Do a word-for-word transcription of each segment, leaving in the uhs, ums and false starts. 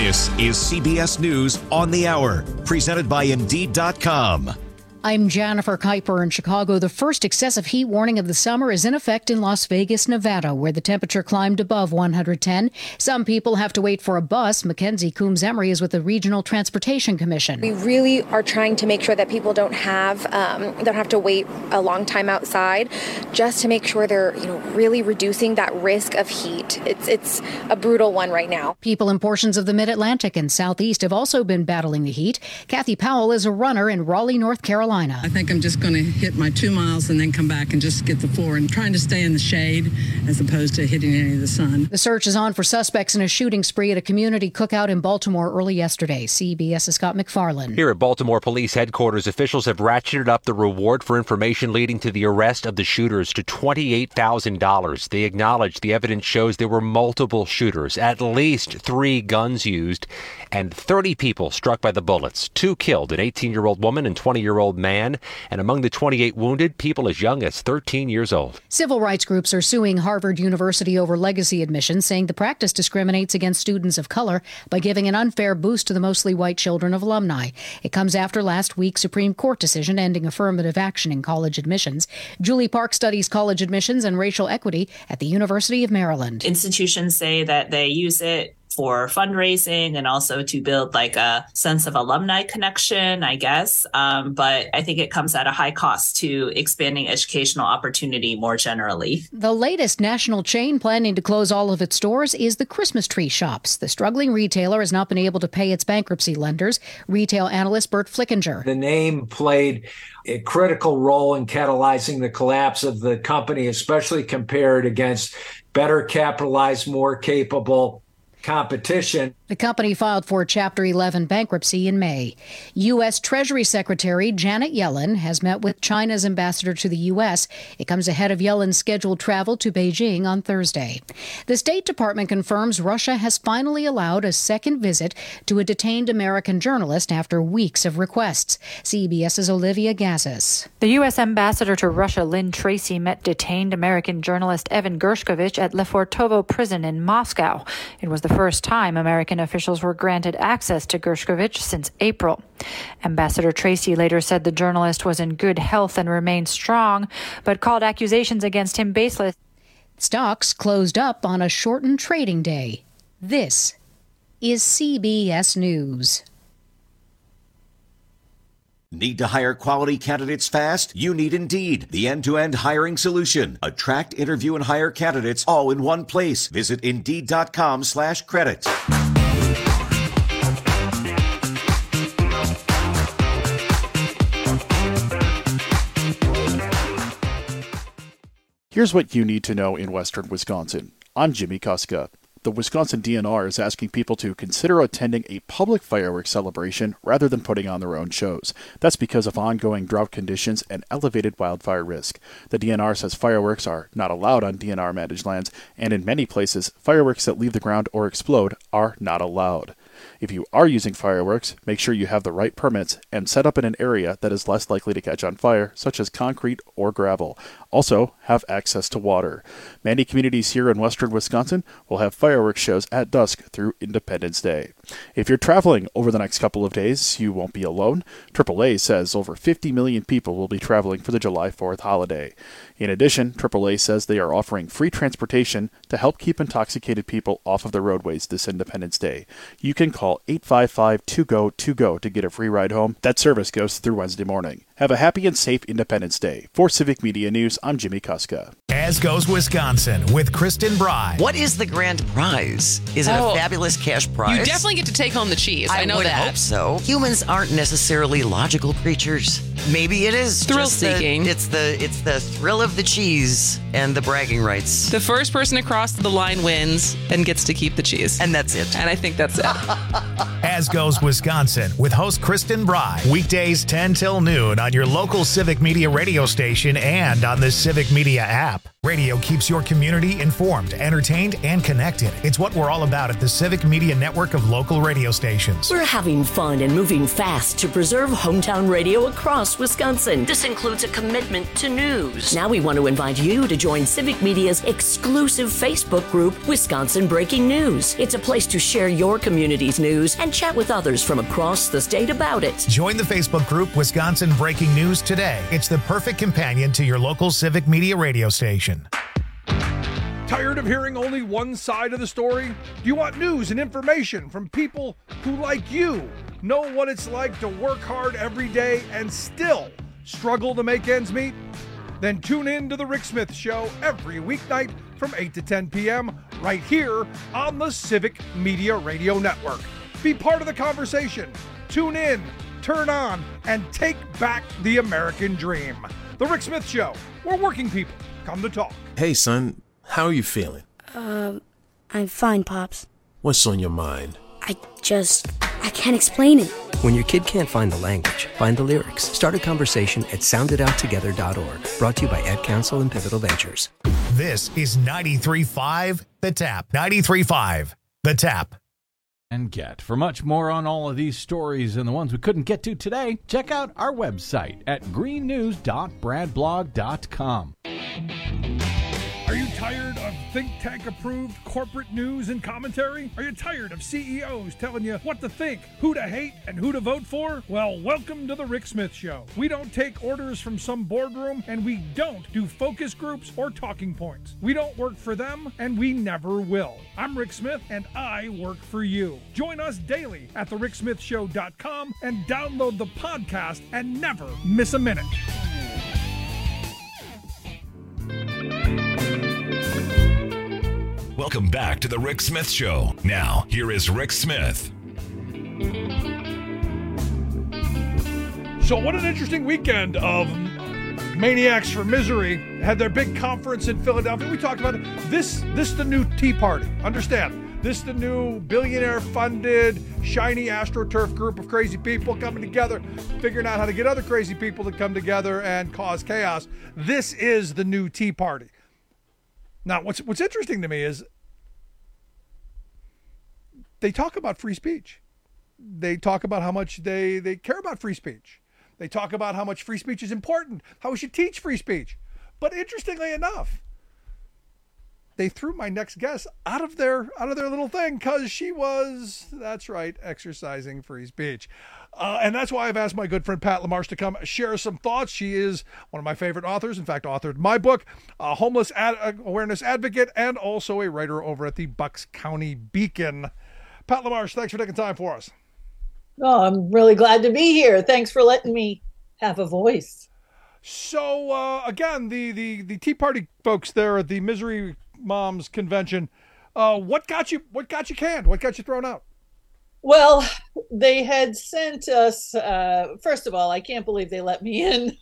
This is C B S News on the Hour, presented by Indeed dot com. I'm Jennifer Kuiper in Chicago. The first excessive heat warning of the summer is in effect in Las Vegas, Nevada, where the temperature climbed above one hundred ten. Some people have to wait for a bus. Mackenzie Coombs-Emery is with the Regional Transportation Commission. We really are trying to make sure that people don't have um, don't have to wait a long time outside, just to make sure they're you know really reducing that risk of heat. It's it's a brutal one right now. People in portions of the Mid-Atlantic and Southeast have also been battling the heat. Kathy Powell is a runner in Raleigh, North Carolina. I think I'm just going to hit my two miles and then come back and just get the floor and trying to stay in the shade as opposed to hitting any of the sun. The search is on for suspects in a shooting spree at a community cookout in Baltimore early yesterday. CBS's Scott McFarland. Here at Baltimore Police Headquarters, officials have ratcheted up the reward for information leading to the arrest of the shooters to twenty-eight thousand dollars. They acknowledge the evidence shows there were multiple shooters, at least three guns used, and thirty people struck by the bullets. Two killed, an eighteen-year-old woman and twenty-year-old man, and among the twenty-eight wounded, people as young as thirteen years old. Civil rights groups are suing Harvard University over legacy admissions, saying the practice discriminates against students of color by giving an unfair boost to the mostly white children of alumni. It comes after last week's Supreme Court decision ending affirmative action in college admissions. Julie Park studies college admissions and racial equity at the University of Maryland. Institutions say that they use it for fundraising and also to build like a sense of alumni connection, I guess. Um, but I think it comes at a high cost to expanding educational opportunity more generally. The latest national chain planning to close all of its stores is the Christmas Tree Shops. The struggling retailer has not been able to pay its bankruptcy lenders. Retail analyst Bert Flickinger. The name played a critical role in catalyzing the collapse of the company, especially compared against better capitalized, more capable competition. The company filed for Chapter eleven bankruptcy in May. U S. Treasury Secretary Janet Yellen has met with China's ambassador to the U S. It comes ahead of Yellen's scheduled travel to Beijing on Thursday. The State Department confirms Russia has finally allowed a second visit to a detained American journalist after weeks of requests. CBS's Olivia Gazis. The U S. ambassador to Russia, Lynn Tracy, met detained American journalist Evan Gershkovich at Lefortovo prison in Moscow. It was the first time American officials were granted access to Gershkovich since April. Ambassador Tracy later said the journalist was in good health and remained strong, but called accusations against him baseless. Stocks closed up on a shortened trading day. This is C B S News. Need to hire quality candidates fast? You need Indeed, the end-to-end hiring solution. Attract, interview, and hire candidates all in one place. Visit Indeed.com slash credit. Here's what you need to know in western Wisconsin. I'm Jimmy Kuska. The Wisconsin D N R is asking people to consider attending a public fireworks celebration rather than putting on their own shows. That's because of ongoing drought conditions and elevated wildfire risk. The D N R says fireworks are not allowed on D N R-managed lands, and in many places, fireworks that leave the ground or explode are not allowed. If you are using fireworks, make sure you have the right permits and set up in an area that is less likely to catch on fire, such as concrete or gravel. Also, have access to water. Many communities here in western Wisconsin will have fireworks shows at dusk through Independence Day. If you're traveling over the next couple of days, you won't be alone. triple A says over fifty million people will be traveling for the July fourth holiday. In addition, triple A says they are offering free transportation to help keep intoxicated people off of the roadways this Independence Day. You can call eight five five, two G O, two G O to get a free ride home. That service goes through Wednesday morning. Have a happy and safe Independence Day. For Civic Media News, I'm Jimmy Kuska. As Goes Wisconsin with Kristen Bry. What is the grand prize? Is it oh, a fabulous cash prize? You definitely get to take home the cheese. I, I know would that. hope so. Humans aren't necessarily logical creatures. Maybe it is thrill just seeking. The, it's the it's the thrill of the cheese and the bragging rights. The first person across the line wins and gets to keep the cheese. And that's it. And I think that's it. As Goes Wisconsin with host Kristen Bry. Weekdays ten till noon on your local Civic Media radio station and on the Civic Media app. Radio keeps your community informed, entertained, and connected. It's what we're all about at the Civic Media Network of local radio stations. We're having fun and moving fast to preserve hometown radio across Wisconsin. This includes a commitment to news. Now we want to invite you to join Civic Media's exclusive Facebook group, Wisconsin Breaking News. It's a place to share your community's news and chat with others from across the state about it. Join the Facebook group Wisconsin Breaking News today. It's the perfect companion to your local Civic Media radio station. Tired of hearing only one side of the story? Do you want news and information from people who, like you, know what it's like to work hard every day and still struggle to make ends meet? Then tune in to The Rick Smith Show every weeknight from eight to ten p.m. right here on the Civic Media Radio Network. Be part of the conversation. Tune in, turn on, and take back the American dream. The Rick Smith Show, where working people come to talk. Hey, son, how are you feeling? Um, uh, I'm fine, Pops. What's on your mind? I just, I can't explain it. When your kid can't find the language, find the lyrics. Start a conversation at sound it out together dot org. Brought to you by Ad Council and Pivotal Ventures. This is ninety-three point five The Tap. ninety-three point five The Tap. And get. For much more on all of these stories and the ones we couldn't get to today, check out our website at green news dot brad blog dot com. Are you tired of think tank approved corporate news and commentary? Are you tired of C E Os telling you what to think, who to hate, and who to vote for? Well, welcome to the Rick Smith Show. We don't take orders from some boardroom, and we don't do focus groups or talking points. We don't work for them, and we never will. I'm Rick Smith, and I work for you. Join us daily at the rick smith show dot com and download the podcast and never miss a minute. Welcome back to the Rick Smith Show. Now, here is Rick Smith. So what an interesting weekend of Maniacs for Misery. Had their big conference in Philadelphia. We talked about it. This, this is the new Tea Party. Understand, this is the new billionaire-funded, shiny AstroTurf group of crazy people coming together, figuring out how to get other crazy people to come together and cause chaos. This is the new Tea Party. Now, what's what's interesting to me is they talk about free speech. They talk about how much they, they care about free speech. They talk about how much free speech is important, how we should teach free speech. But interestingly enough, they threw my next guest out of their out of their little thing because she was, that's right, exercising free speech. Uh, and that's why I've asked my good friend Pat LaMarche to come share some thoughts. She is one of my favorite authors, in fact, authored my book, a homeless ad- awareness advocate, and also a writer over at the Bucks County Beacon. Pat LaMarche, thanks for taking time for us. Oh, I'm really glad to be here. Thanks for letting me have a voice. So, uh, again, the, the, the Tea Party folks there at the Misery Moms Convention, uh, what got you, what got you canned? What got you thrown out? Well, they had sent us, uh, first of all, I can't believe they let me in.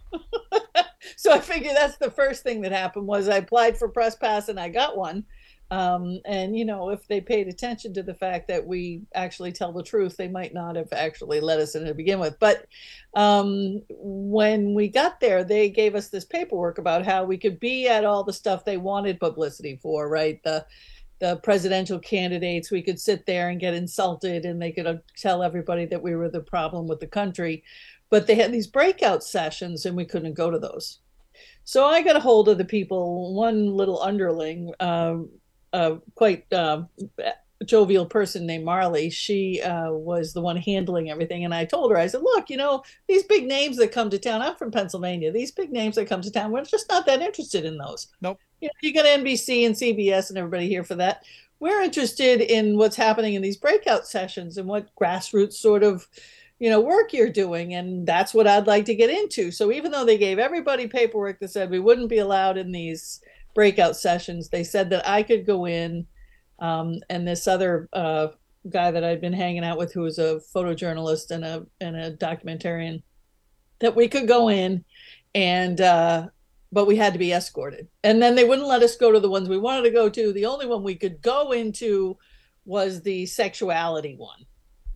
So I figured that's the first thing that happened was I applied for Press Pass and I got one. Um, and, you know, if they paid attention to the fact that we actually tell the truth, they might not have actually let us in to begin with. But um, when we got there, they gave us this paperwork about how we could be at all the stuff they wanted publicity for, right? The the presidential candidates, we could sit there and get insulted and they could tell everybody that we were the problem with the country. But they had these breakout sessions and we couldn't go to those. So I got a hold of the people, one little underling, um, uh, quite uh, jovial person named Marley. She uh, was the one handling everything. And I told her, I said, look, you know, these big names that come to town, I'm from Pennsylvania, these big names that come to town, we're just not that interested in those. Nope. You know, you got N B C and C B S and everybody here for that. We're interested in what's happening in these breakout sessions and what grassroots sort of, you know, work you're doing. And that's what I'd like to get into. So even though they gave everybody paperwork that said we wouldn't be allowed in these breakout sessions, they said that I could go in. Um, and this other uh, guy that I'd been hanging out with, who was a photojournalist and a and a documentarian, that we could go in, and uh, but we had to be escorted. And then they wouldn't let us go to the ones we wanted to go to. The only one we could go into was the sexuality one.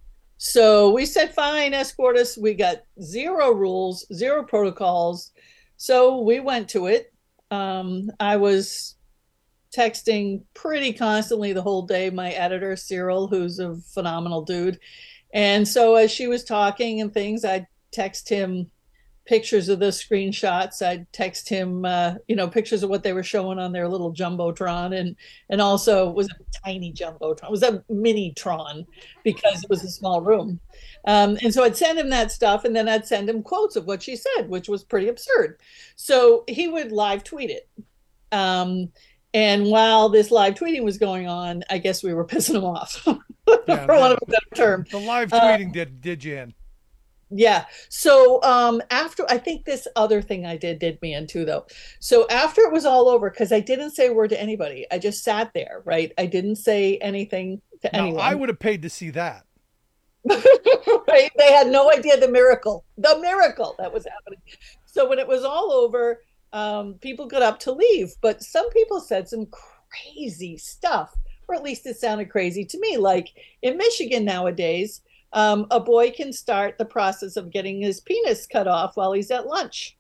So we said, fine, escort us. We got zero rules, zero protocols. So we went to it. Um, I was texting pretty constantly the whole day my editor, Cyril, who's a phenomenal dude. And so as she was talking and things, I'd text him pictures of the screenshots. I'd text him, uh, you know, pictures of what they were showing on their little Jumbotron. And, and also it was a tiny Jumbotron. It was a mini Tron because it was a small room. Um, and so I'd send him that stuff, and then I'd send him quotes of what she said, which was pretty absurd. So he would live tweet it. Um, and while this live tweeting was going on, I guess we were pissing him off, Yeah, for want of a better term. The live Uh, tweeting did did you in. Yeah. So um, after, I think this other thing I did did me in too, though. So after it was all over, because I didn't say a word to anybody, I just sat there, right? I didn't say anything to Now, anyone. I would have paid to see that. Right? They had no idea the miracle, the miracle that was happening. So when it was all over, um, people got up to leave, but some people said some crazy stuff, or at least it sounded crazy to me. Like in Michigan nowadays, um, a boy can start the process of getting his penis cut off while he's at lunch.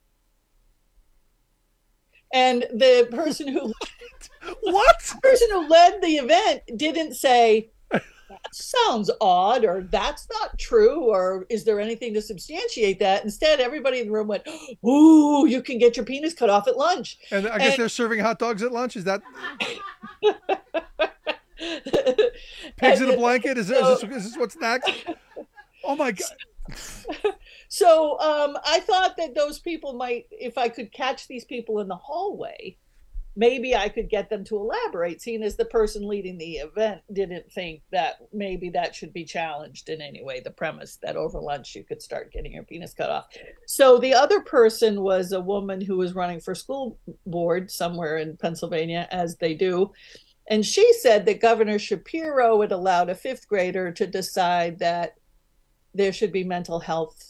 And the person who what the person who led the event didn't say, that sounds odd, or that's not true, or is there anything to substantiate that? Instead, everybody in the room went, ooh, you can get your penis cut off at lunch. And I guess And- they're serving hot dogs at lunch. Is that pigs in a blanket? Is, there, is, this, is this what's next? Oh my God. So um, I thought that those people might, if I could catch these people in the hallway, maybe I could get them to elaborate, seeing as the person leading the event didn't think that maybe that should be challenged in any way, the premise that over lunch you could start getting your penis cut off. So the other person was a woman who was running for school board somewhere in Pennsylvania, as they do. And she said that Governor Shapiro had allowed a fifth grader to decide that there should be mental health,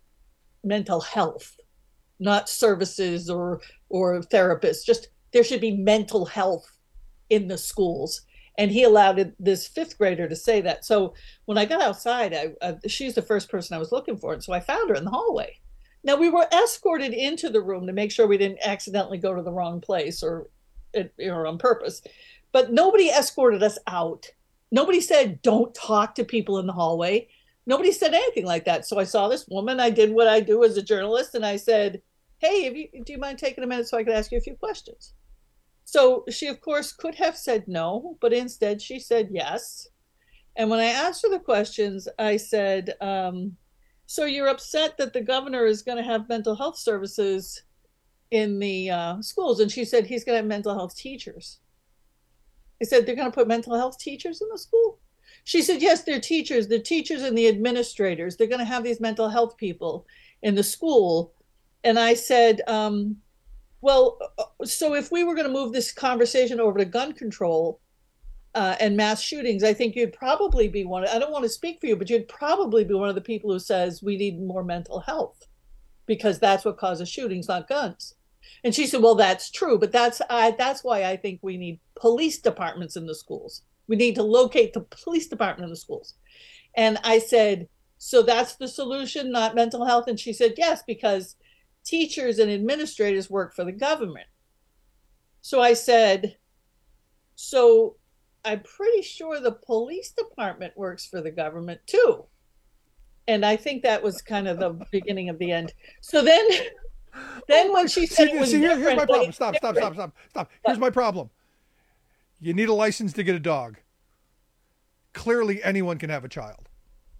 mental health, not services or or therapists, just there should be mental health in the schools. And he allowed this fifth grader to say that. So when I got outside, I, I, she's the first person I was looking for. And so I found her in the hallway. Now, we were escorted into the room to make sure we didn't accidentally go to the wrong place or, or on purpose. But nobody escorted us out. Nobody said, don't talk to people in the hallway. Nobody said anything like that. So I saw this woman. I did what I do as a journalist. And I said, hey, if you, do you mind taking a minute so I could ask you a few questions? So she, of course, could have said no, but instead she said yes. And when I asked her the questions, I said, um, so you're upset that the governor is going to have mental health services in the uh, schools? And she said, he's going to have mental health teachers. I said, they're going to put mental health teachers in the school? She said, yes, they're teachers. They're teachers and the administrators. They're going to have these mental health people in the school. And I said, um, well, so if we were going to move this conversation over to gun control uh, and mass shootings, I think you'd probably be one. I don't want to speak for you, but you'd probably be one of the people who says we need more mental health because that's what causes shootings, not guns. And she said, well, that's true, but that's I, that's why I think we need police departments in the schools. We need to locate the police department in the schools. And I said, so that's the solution, not mental health? And she said, yes, because teachers and administrators work for the government. So I said, so I'm pretty sure the police department works for the government too. And I think that was kind of the beginning of the end. So then, then when she said See, it was see, here- different, here's my but problem. it's Stop, stop, different. stop, stop, stop. Here's my problem. You need a license to get a dog. Clearly, anyone can have a child.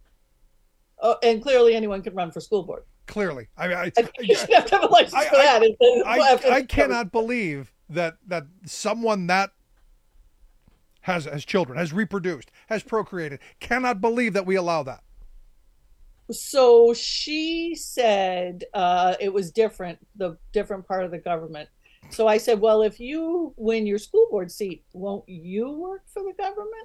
Oh, and clearly anyone can run for school board. Clearly, I, I, You should have to have a license I, for that. and then I, we'll have to- I, I cannot believe that that someone that has has children, has reproduced, has procreated, cannot believe that we allow that. So she said uh, it was different, the different part of the government. So I said, well, if you win your school board seat, won't you work for the government?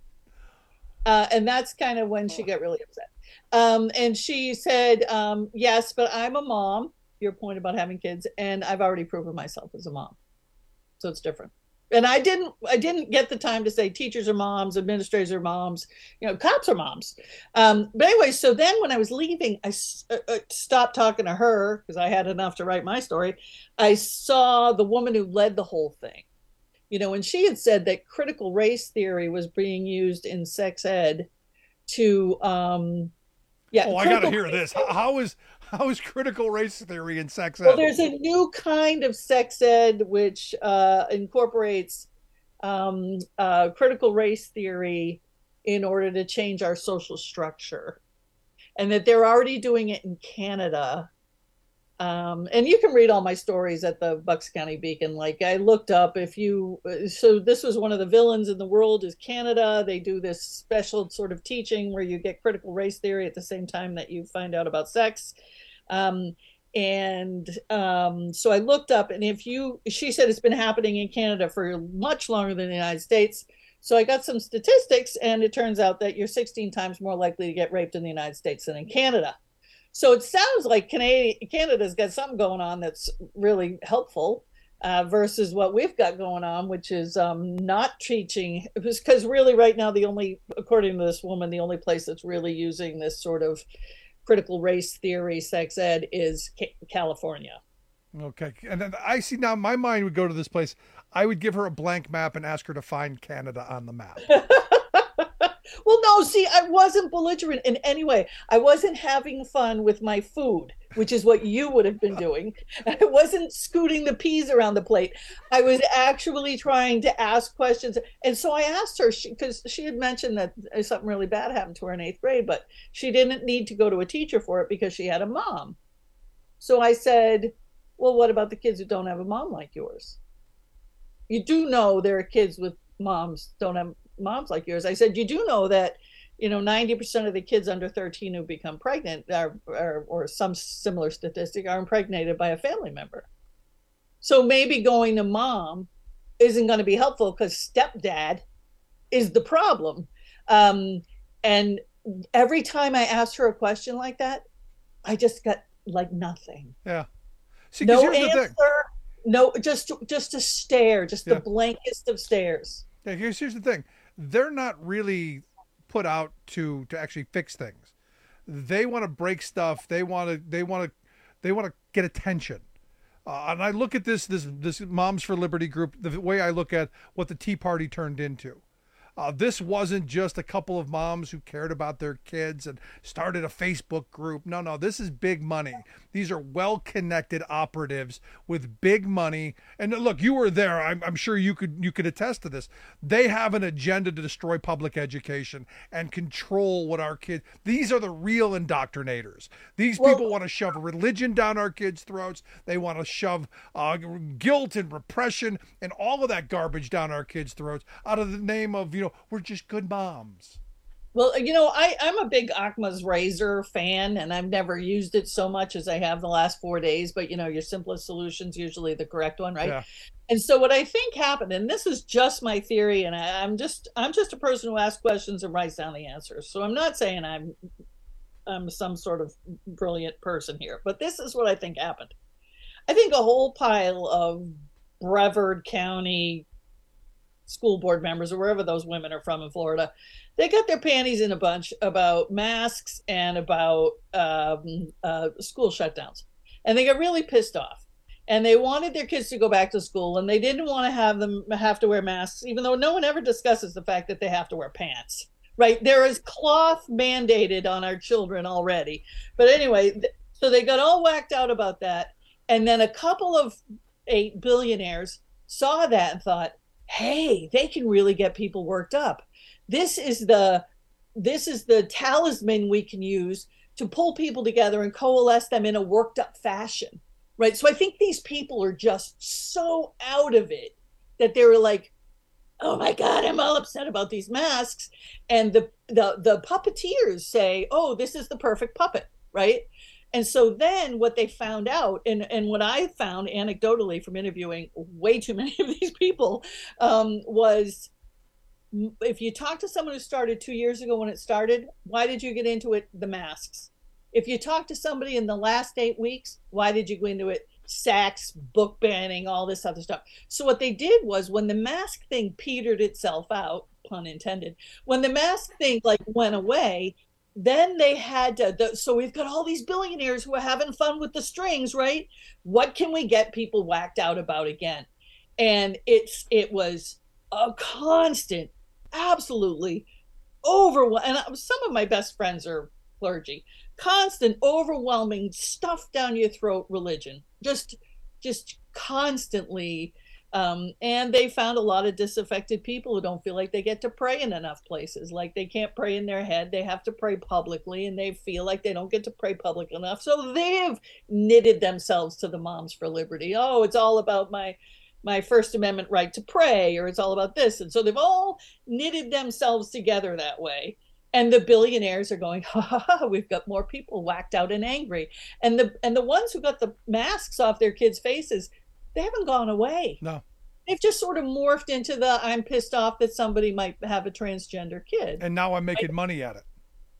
Uh, and that's kind of when she got really upset. Um, and she said, um, yes, but I'm a mom, your point about having kids, and I've already proven myself as a mom. So it's different. And I didn't, I didn't get the time to say teachers are moms, administrators are moms, you know, cops are moms. Um, but anyway, so then when I was leaving, I uh, stopped talking to her because I had enough to write my story. I saw the woman who led the whole thing, you know, and she had said that critical race theory was being used in sex ed to, um, yeah. Oh, I got to hear this. How, how is how is critical race theory in sex ed? Well, there's a new kind of sex ed which uh, incorporates um, uh, critical race theory in order to change our social structure, and that they're already doing it in Canada. Um, and you can read all my stories at the Bucks County Beacon. Like I looked up if you, so this was one of the villains in the world is Canada. They do this special sort of teaching where you get critical race theory at the same time that you find out about sex. Um, and um, so I looked up, and if you, she said it's been happening in Canada for much longer than the United States. So I got some statistics, and it turns out that you're sixteen times more likely to get raped in the United States than in Canada. So it sounds like Canada, Canada's got something going on that's really helpful uh, versus what we've got going on, which is um, not teaching. Because really right now, the only, according to this woman, the only place that's really using this sort of critical race theory, sex ed, is ca- California. Okay. And then I see now my mind would go to this place. I would give her a blank map and ask her to find Canada on the map. Well, no, see, I wasn't belligerent in any way. I wasn't having fun with my food, which is what you would have been doing. I wasn't scooting the peas around the plate. I was actually trying to ask questions. And so I asked her, because she, she had mentioned that something really bad happened to her in eighth grade, but she didn't need to go to a teacher for it because she had a mom. So I said, well, what about the kids who don't have a mom like yours? You do know there are kids with moms don't have moms like yours. I said, you do know that, you know, ninety percent of the kids under thirteen who become pregnant are, are, or some similar statistic are impregnated by a family member. So maybe going to mom isn't going to be helpful because stepdad is the problem. Um, and every time I asked her a question like that, I just got like nothing. Yeah. See, no answer. No, just, just a stare, just yeah. the blankest of stares. Yeah, here's here's the thing. They're not really put out to to actually fix things. They want to break stuff. They want to they want to they want to get attention. Uh, and I look at this this this Moms for Liberty group the way I look at what the Tea Party turned into. Uh, this wasn't just a couple of moms who cared about their kids and started a Facebook group. No, no, this is big money. These are well-connected operatives with big money. And look, you were there. I'm, I'm sure you could you could attest to this. They have an agenda to destroy public education and control what our kids. These are the real indoctrinators. These well, people want to shove religion down our kids' throats. They want to shove uh, guilt and repression and all of that garbage down our kids' throats out of the name of, you know, we're just good moms. Well, you know, I, I'm a big Occam's razor fan, and I've never used it so much as I have the last four days. But, you know, your simplest solution's usually the correct one, right? Yeah. And so what I think happened, and this is just my theory, and I, I'm just I'm just a person who asks questions and writes down the answers. So I'm not saying I'm I'm some sort of brilliant person here, but this is what I think happened. I think a whole pile of Brevard County school board members or wherever those women are from in Florida, they got their panties in a bunch about masks and about um, uh, school shutdowns. And they got really pissed off. And they wanted their kids to go back to school, and they didn't want to have them have to wear masks, even though no one ever discusses the fact that they have to wear pants, right? There is cloth mandated on our children already. But anyway, th- so they got all whacked out about that. And then a couple of eight billionaires saw that and thought, hey, they can really get people worked up. This is the this is the talisman we can use to pull people together and coalesce them in a worked up fashion, right? So I think these people are just so out of it that they were like, oh my God, I'm all upset about these masks. And the the the puppeteers say, oh, this is the perfect puppet, right? And so then what they found out, and, and what I found anecdotally from interviewing way too many of these people, um, was if you talk to someone who started two years ago when it started, why did you get into it? The masks. If you talk to somebody in the last eight weeks, why did you go into it? sacks, book banning, all this other stuff. So what they did was, when the mask thing petered itself out, pun intended, when the mask thing like went away, then they had to, the, so we've got all these billionaires who are having fun with the strings, right? What can we get people whacked out about again? And it's, it was a constant, absolutely overwhelming. And some of my best friends are clergy. Constant, overwhelming, stuff down your throat religion. Just, just constantly. Um, and they found a lot of disaffected people who don't feel like they get to pray in enough places. Like they can't pray in their head. They have to pray publicly, and they feel like they don't get to pray public enough. So they've knitted themselves to the Moms for Liberty. Oh, it's all about my my First Amendment right to pray, or it's all about this. And so they've all knitted themselves together that way. And the billionaires are going, ha ha ha, we've got more people whacked out and angry. And the and the ones who got the masks off their kids' faces, they haven't gone away. No. They've just sort of morphed into the, I'm pissed off that somebody might have a transgender kid. And now I'm making I, money at it.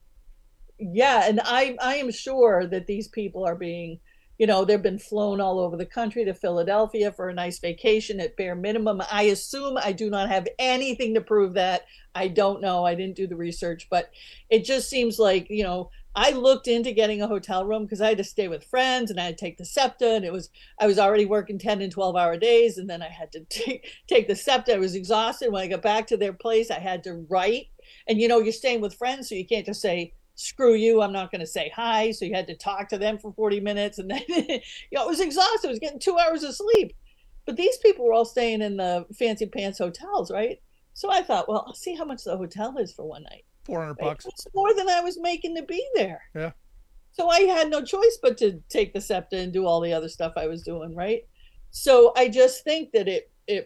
Yeah, and I, I am sure that these people are being, you know, they've been flown all over the country to Philadelphia for a nice vacation at bare minimum. I assume, I do not have anything to prove that. I don't know. I didn't do the research, but it just seems like, you know, I looked into getting a hotel room because I had to stay with friends, and I had to take the SEPTA, and it was, I was already working ten and twelve hour days. And then I had to take, take the SEPTA. I was exhausted. When I got back to their place, I had to write. And, you know, you're staying with friends, so you can't just say, screw you, I'm not going to say hi. So you had to talk to them for forty minutes. And then, you know, I was exhausted. I was getting two hours of sleep. But these people were all staying in the fancy pants hotels, right? So I thought, well, I'll see how much the hotel is for one night. four hundred bucks. It's more than I was making to be there. Yeah. So I had no choice but to take the SEPTA and do all the other stuff I was doing, right? So I just think that it it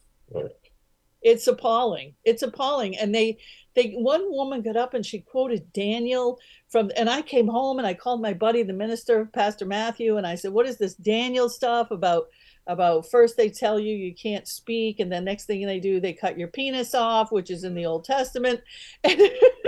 it's appalling. It's appalling. And they they one woman got up and she quoted Daniel from, and I came home and I called my buddy, the minister, Pastor Matthew, and I said, what is this Daniel stuff about? About first they tell you you can't speak, and then next thing they do, they cut your penis off, which is in the Old Testament. And,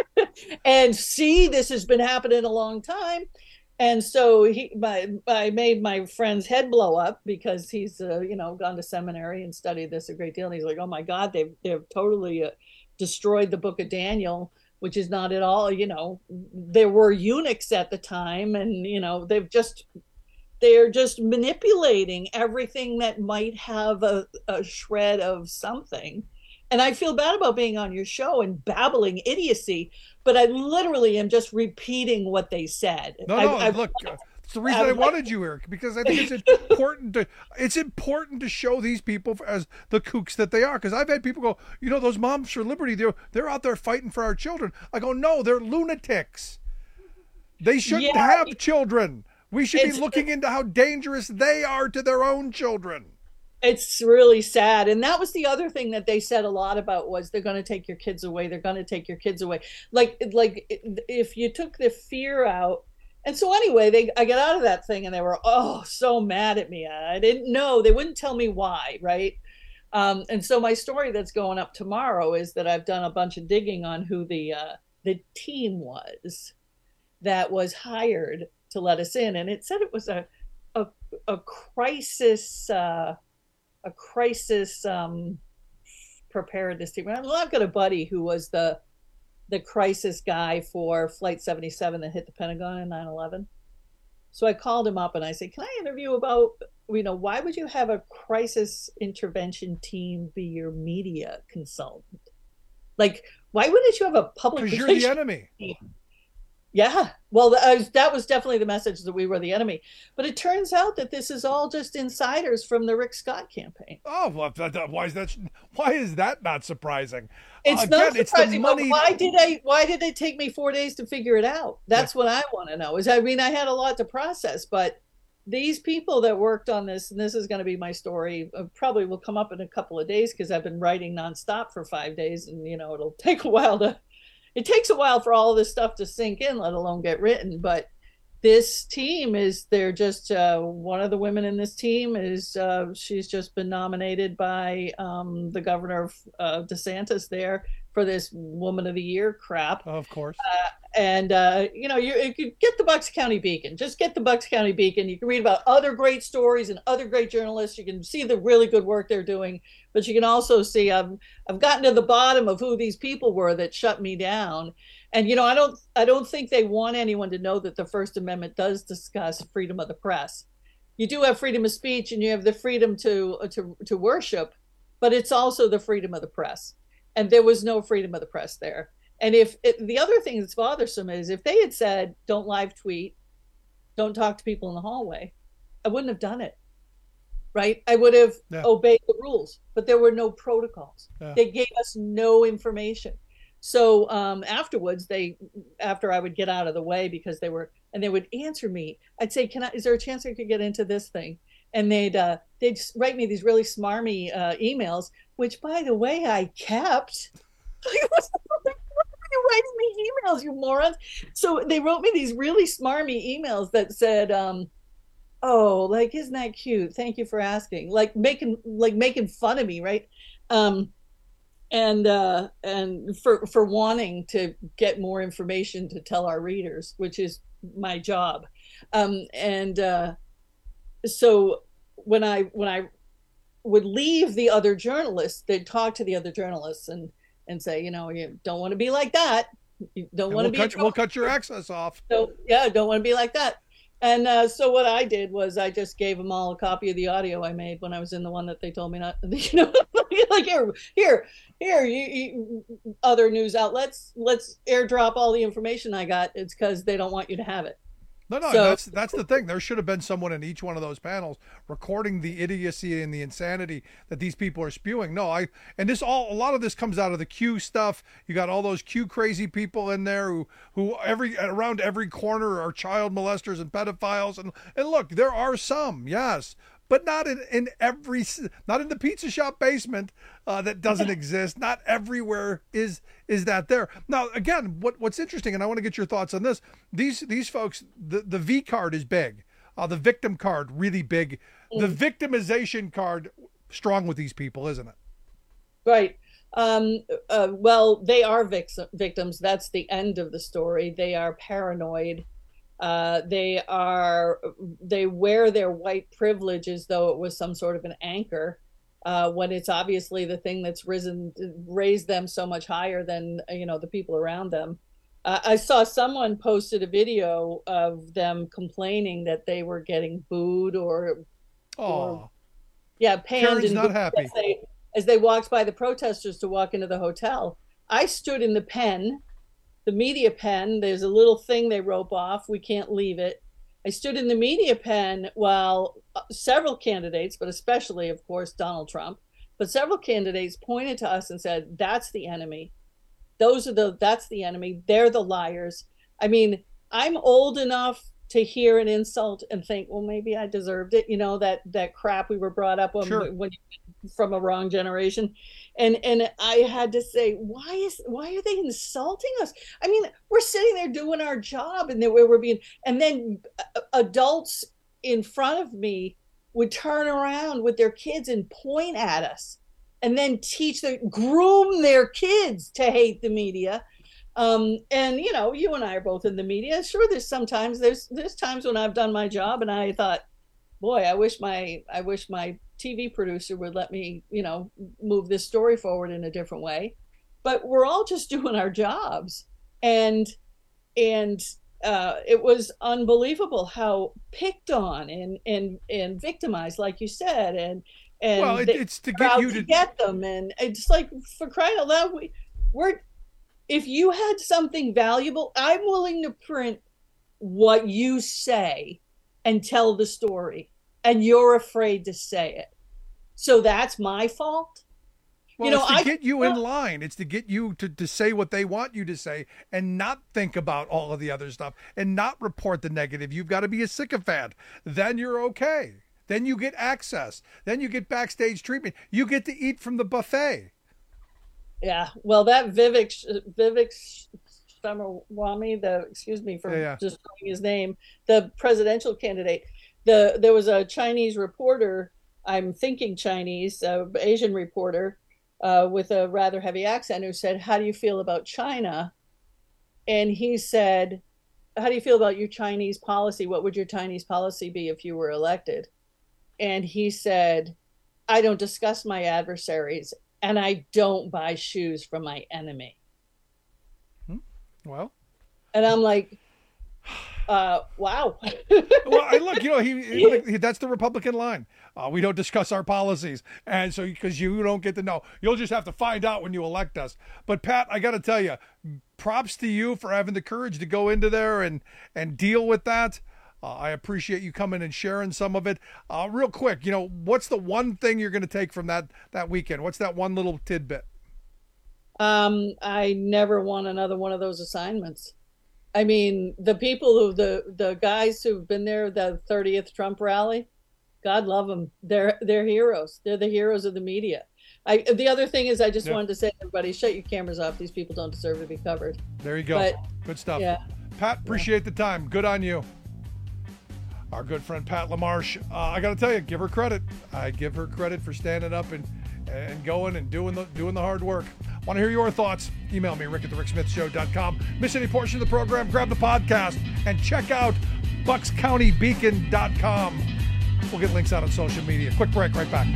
and see, this has been happening a long time. And so he, my, I made my friend's head blow up because he's, uh, you know, gone to seminary and studied this a great deal. And he's like, oh my God, they've, they've totally uh, destroyed the book of Daniel, which is not at all, you know, there were eunuchs at the time, and, you know, they've just... They're just manipulating everything that might have a, a shred of something. And I feel bad about being on your show and babbling idiocy, but I literally am just repeating what they said. No, no, I, I, look, uh, it's the reason I, I wanted you, Eric, because I think it's important to it's important to show these people as the kooks that they are. Because I've had people go, you know, those Moms for Liberty, they're, they're out there fighting for our children. I go, no, they're lunatics. They shouldn't yeah, have children. We should be looking into how dangerous they are to their own children. It's really sad. And that was the other thing that they said a lot about, was they're going to take your kids away. They're going to take your kids away. Like, like if you took the fear out. And so anyway, they, I got out of that thing and they were, oh, so mad at me. I didn't know. They wouldn't tell me why. Right. Um, and so my story that's going up tomorrow is that I've done a bunch of digging on who the, uh, the team was that was hired to let us in. And it said it was a a, a crisis uh, a crisis um, preparedness team. Well, I've got a buddy who was the the crisis guy for Flight seventy-seven that hit the Pentagon in nine eleven. So I called him up and I said, can I interview about, you know, why would you have a crisis intervention team be your media consultant? Like, why wouldn't you have a public Because you're the enemy. Team? Yeah, well, that was definitely the message, that we were the enemy. But it turns out that this is all just insiders from the Rick Scott campaign. Oh, well, why is that? Why is that not surprising? It's Again, not surprising. It's the money. But why did I? Why did it take me four days to figure it out? That's yeah. what I want to know. Is I mean, I had a lot to process, but these people that worked on this, and this is going to be my story, uh, probably will come up in a couple of days because I've been writing nonstop for five days, and you know it'll take a while to. It takes a while for all this stuff to sink in, let alone get written. But this team is, they're just, uh, one of the women in this team is, uh, she's just been nominated by um, the governor of uh, DeSantis there for this Woman of the Year crap. Of course. Uh, And, uh, you know, you, you could get the Bucks County Beacon. Just get the Bucks County Beacon. You can read about other great stories and other great journalists. You can see the really good work they're doing. But you can also see I've, I've gotten to the bottom of who these people were that shut me down. And, you know, I don't I don't think they want anyone to know that the First Amendment does discuss freedom of the press. You do have freedom of speech and you have the freedom to to to worship, but it's also the freedom of the press. And there was no freedom of the press there. And if it, the other thing that's bothersome is if they had said, don't live tweet, don't talk to people in the hallway, I wouldn't have done it. Right? I would have yeah. obeyed the rules, but there were no protocols. Yeah. They gave us no information. So um, afterwards, they, after I would get out of the way because they were, and they would answer me, I'd say, "Can I? Is there a chance I could get into this thing?" And they'd uh, they'd write me these really smarmy uh, emails, which, by the way, I kept. You're writing me emails, you morons. So they wrote me these really smarmy emails that said, um, "Oh, like, isn't that cute? Thank you for asking." Like making like making fun of me, right? Um, and uh, and for for wanting to get more information to tell our readers, which is my job. Um, and uh, so when I when I would leave the other journalists, they'd talk to the other journalists and. and say, you know, you don't want to be like that. You don't want to we'll be. Cut, we'll cut your access off. So yeah, don't want to be like that. And uh, so what I did was I just gave them all a copy of the audio I made when I was in the one that they told me not. You know, like here, here, here, you, you other news outlets, let's airdrop all the information I got. It's because they don't want you to have it. No, no, so, that's that's the thing. There should have been someone in each one of those panels recording the idiocy and the insanity that these people are spewing. No, I and this all a lot of this comes out of the Q stuff. You got all those Q crazy people in there who who every around every corner are child molesters and pedophiles. And and look, there are some, yes, but not in, in every, not in the pizza shop basement uh, that doesn't exist. Not everywhere is is that there. Now, again, what what's interesting, and I want to get your thoughts on this. These these folks, the, the V card is big. Uh, the victim card, really big. The victimization card, strong with these people, isn't it? Right. Um, uh, well, they are vic- victims. That's the end of the story. They are paranoid. Uh, they are, they wear their white privilege as though it was some sort of an anchor, uh, when it's obviously the thing that's risen, raised them so much higher than, you know, the people around them. Uh, I saw someone posted a video of them complaining that they were getting booed or, or yeah, panned Karen's and not happy. As they, as they walked by the protesters to walk into the hotel. I stood in the pen. The media pen, there's a little thing they rope off. We can't leave it. I stood in the media pen while several candidates, but especially, of course, Donald Trump, but several candidates pointed to us and said, that's the enemy. Those are the, that's the enemy. They're the liars. I mean, I'm old enough to hear an insult and think, well, maybe I deserved it. You know, that, that crap we were brought up on sure. when from a wrong generation. And, and I had to say, why is, why are they insulting us? I mean, we're sitting there doing our job and then we were being, and then adults in front of me would turn around with their kids and point at us and then teach their, groom their kids to hate the media. Um, and, you know, you and I are both in the media. Sure, there's sometimes, there's there's times when I've done my job and I thought, boy, I wish my I wish my T V producer would let me, you know, move this story forward in a different way. But we're all just doing our jobs. And and uh, it was unbelievable how picked on and and and victimized, like you said, and and well, it, it's to get you to... to get them. And it's like, for crying out loud, we, we're if you had something valuable, I'm willing to print what you say and tell the story, and you're afraid to say it. So that's my fault. Well, you know, it's to I, get you in line. It's to get you to, to say what they want you to say and not think about all of the other stuff and not report the negative. You've got to be a sycophant. Then you're okay. Then you get access. Then you get backstage treatment. You get to eat from the buffet. Yeah, well, that Vivek Vivek Ramaswamy, the excuse me for yeah, yeah. just calling his name, the presidential candidate. The there was a Chinese reporter. I'm thinking Chinese, uh, Asian reporter, uh, with a rather heavy accent, who said, "How do you feel about China?" and he said, how do you feel about your Chinese policy? What would your Chinese policy be if you were elected? And he said, I don't discuss my adversaries, and I don't buy shoes from my enemy. Hmm. Well, and I'm like, uh, wow. Well, I look, you know, he, like, he that's the Republican line. Uh, we don't discuss our policies, and so because you don't get to know, you'll just have to find out when you elect us. But Pat, I got to tell you, props to you for having the courage to go into there and and deal with that. Uh, I appreciate you coming and sharing some of it. Uh, real quick, you know, what's the one thing you're going to take from that that weekend? What's that one little tidbit? Um, I never want another one of those assignments. I mean, the people who the the guys who've been there, the thirtieth Trump rally, God love them. They're they're heroes. They're the heroes of the media. I the other thing is, I just yeah. wanted to say to everybody, shut your cameras off. These people don't deserve to be covered. There you go. But, good stuff. Yeah. Pat, appreciate yeah. the time. Good on you. Our good friend Pat LaMarche. Uh, I got to tell you, give her credit. I give her credit for standing up and and going and doing the doing the hard work. Want to hear your thoughts? Email me, rick at the rick smith show dot com. Miss any portion of the program, grab the podcast and check out bucks county beacon dot com. We'll get links out on social media. Quick break, right back.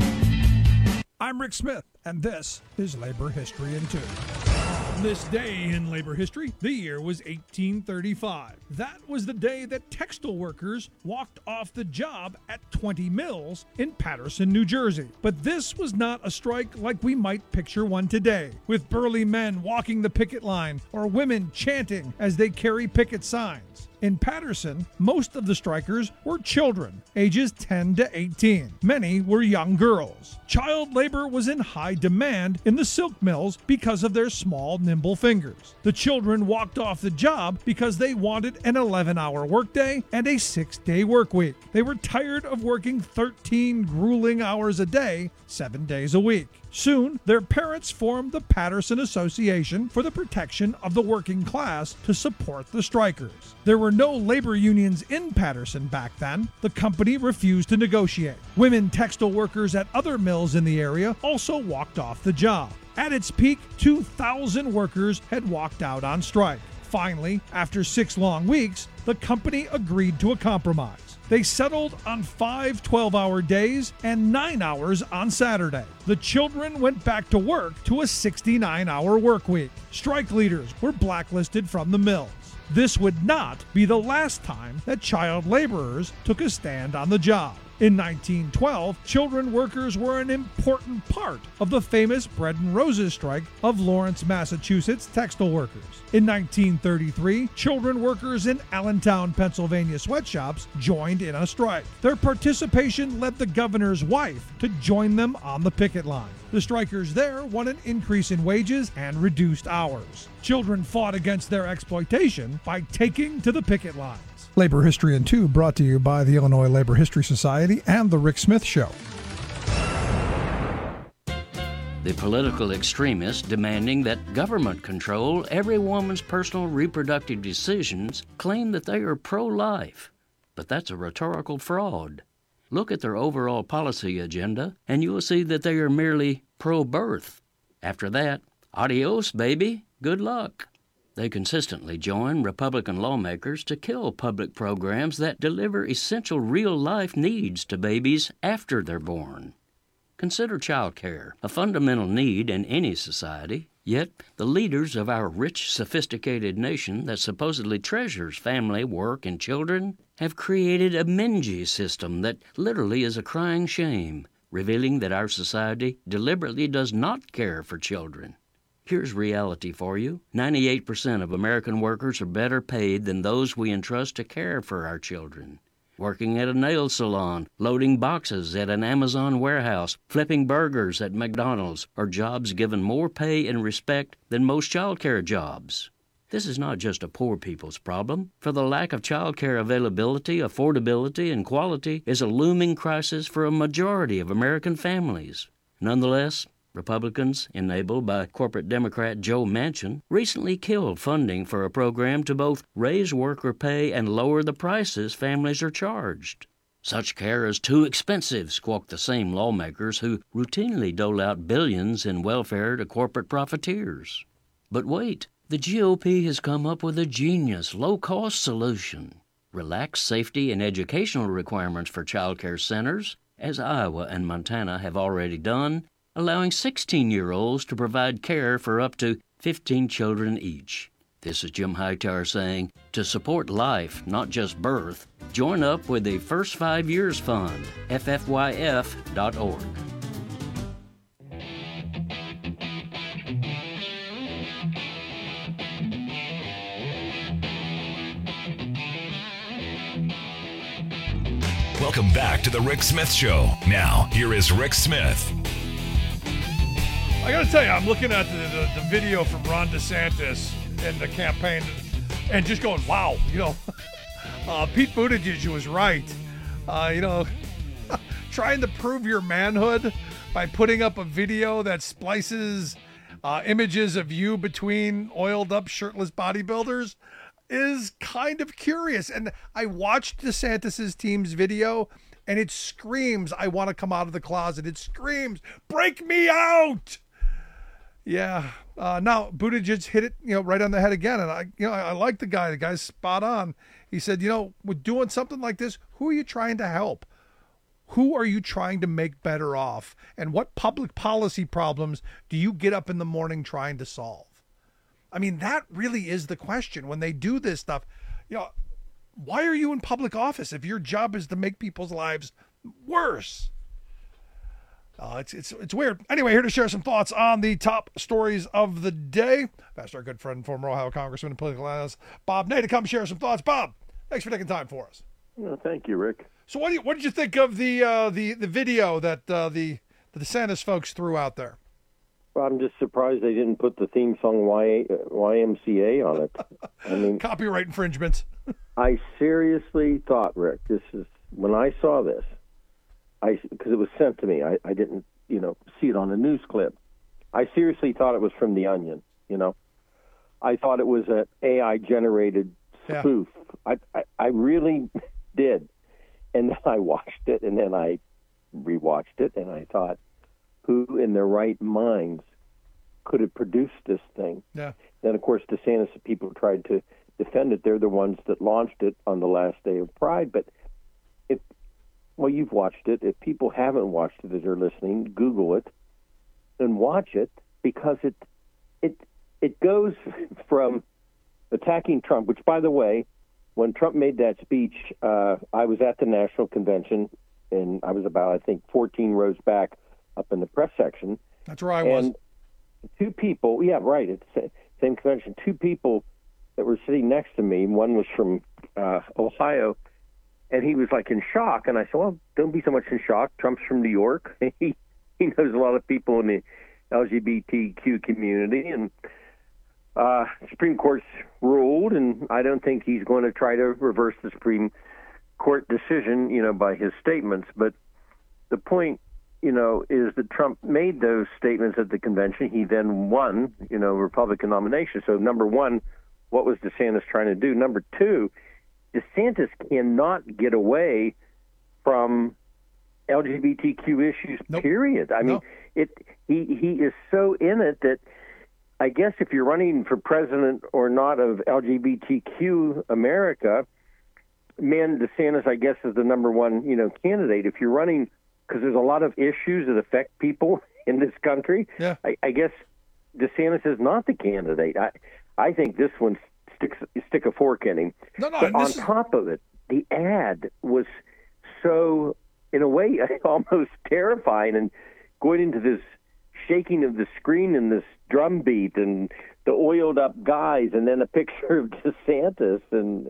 I'm Rick Smith, and this is Labor History in Two. This day in labor history, the year was eighteen thirty-five. That was the day that textile workers walked off the job at twenty mills in Paterson, New Jersey. But this was not a strike like we might picture one today, with burly men walking the picket line or women chanting as they carry picket signs. In Paterson, most of the strikers were children, ages ten to eighteen. Many were young girls. Child labor was in high demand in the silk mills because of their small, nimble fingers. The children walked off the job because they wanted an eleven-hour workday and a six-day work week. They were tired of working thirteen grueling hours a day, seven days a week. Soon, their parents formed the Paterson Association for the Protection of the Working Class to support the strikers. There were no labor unions in Paterson back then. The company refused to negotiate. Women textile workers at other mills in the area also walked off the job. At its peak, two thousand workers had walked out on strike. Finally, after six long weeks, the company agreed to a compromise. They settled on five twelve-hour days and nine hours on Saturday. The children went back to work to a sixty-nine-hour work week. Strike leaders were blacklisted from the mills. This would not be the last time that child laborers took a stand on the job. In nineteen twelve, children workers were an important part of the famous Bread and Roses strike of Lawrence, Massachusetts textile workers. In nineteen thirty-three, children workers in Allentown, Pennsylvania sweatshops joined in a strike. Their participation led the governor's wife to join them on the picket line. The strikers there won an increase in wages and reduced hours. Children fought against their exploitation by taking to the picket lines. Labor History in Two brought to you by the Illinois Labor History Society and The Rick Smith Show. The political extremists demanding that government control every woman's personal reproductive decisions claim that they are pro-life. But that's a rhetorical fraud. Look at their overall policy agenda, and you will see that they are merely pro-birth. After that, adios, baby, good luck. They consistently join Republican lawmakers to kill public programs that deliver essential real-life needs to babies after they're born. Consider child care, a fundamental need in any society. Yet, the leaders of our rich, sophisticated nation that supposedly treasures family, work, and children have created a Menji system that literally is a crying shame, revealing that our society deliberately does not care for children. Here's reality for you. ninety-eight percent of American workers are better paid than those we entrust to care for our children. Working at a nail salon, loading boxes at an Amazon warehouse, flipping burgers at McDonald's are jobs given more pay and respect than most child care jobs. This is not just a poor people's problem, for the lack of child care availability, affordability, and quality is a looming crisis for a majority of American families. Nonetheless, Republicans, enabled by corporate Democrat Joe Manchin, recently killed funding for a program to both raise worker pay and lower the prices families are charged. Such care is too expensive, squawk the same lawmakers who routinely dole out billions in welfare to corporate profiteers. But wait, the G O P has come up with a genius, low-cost solution. Relaxed safety and educational requirements for child care centers, as Iowa and Montana have already done, allowing sixteen-year-olds to provide care for up to fifteen children each. This is Jim Hightower saying, to support life, not just birth, join up with the First Five Years Fund, F F Y F dot org. Welcome back to the Rick Smith Show. Now, here is Rick Smith. I got to tell you, I'm looking at the, the, the video from Ron DeSantis and the campaign and just going, wow, you know, uh, Pete Buttigieg was right. Uh, you know, trying to prove your manhood by putting up a video that splices uh, images of you between oiled up shirtless bodybuilders is kind of curious. And I watched DeSantis's team's video and it screams, I want to come out of the closet. It screams, break me out. Yeah. Uh, now Buttigieg hit it, you know, right on the head again. And I, you know, I, I like the guy. The guy's spot on. He said, you know, with doing something like this, who are you trying to help? Who are you trying to make better off? And what public policy problems do you get up in the morning trying to solve? I mean, that really is the question when they do this stuff. You know, why are you in public office if your job is to make people's lives worse? Uh, it's it's it's weird. Anyway, here to share some thoughts on the top stories of the day. That's our good friend, former Ohio Congressman and political analyst Bob Ney, to come share some thoughts. Bob, thanks for taking time for us. Well, thank you, Rick. So, what do you, what did you think of the uh, the the video that uh, the the DeSantis folks threw out there? Well, I'm just surprised they didn't put the theme song Y M C A on it. I mean, copyright infringements. I seriously thought, Rick, this is when I saw this, I because it was sent to me. I, I didn't, you know, see it on a news clip. I seriously thought it was from The Onion. You know, I thought it was an A I generated spoof. Yeah. I, I I really did, and then I watched it, and then I rewatched it, and I thought, who in their right minds could have produced this thing? Yeah. Then, of course, DeSantis, people tried to defend it. They're the ones that launched it on the last day of Pride. But if, well, you've watched it. If people haven't watched it as they're listening, Google it and watch it, because it it it goes from attacking Trump, which, by the way, when Trump made that speech, uh, I was at the National Convention, and I was about, I think, fourteen rows back up in the press section. That's where I and was. Two people, yeah, right, it's the same convention. Two people that were sitting next to me. One was from uh, Ohio, and he was like in shock. And I said, well, don't be so much in shock. Trump's from New York. he he knows a lot of people in the L G B T Q community, and uh, Supreme Court's ruled, and I don't think he's going to try to reverse the Supreme Court decision, you know, by his statements. But the point, you know, is that Trump made those statements at the convention. He then won, you know, Republican nomination. So, number one, what was DeSantis trying to do? Number two, DeSantis cannot get away from L G B T Q issues, nope. period. I mean, no. it he, he is so in it that I guess if you're running for president or not of L G B T Q America, man, DeSantis, I guess, is the number one, you know, candidate. If you're running, because there's a lot of issues that affect people in this country. Yeah. I, I guess DeSantis is not the candidate. I, I think this one sticks stick a fork in him. No, no, but on is... top of it, the ad was so, in a way, almost terrifying, and going into this shaking of the screen and this drum beat and the oiled up guys, and then a picture of DeSantis, and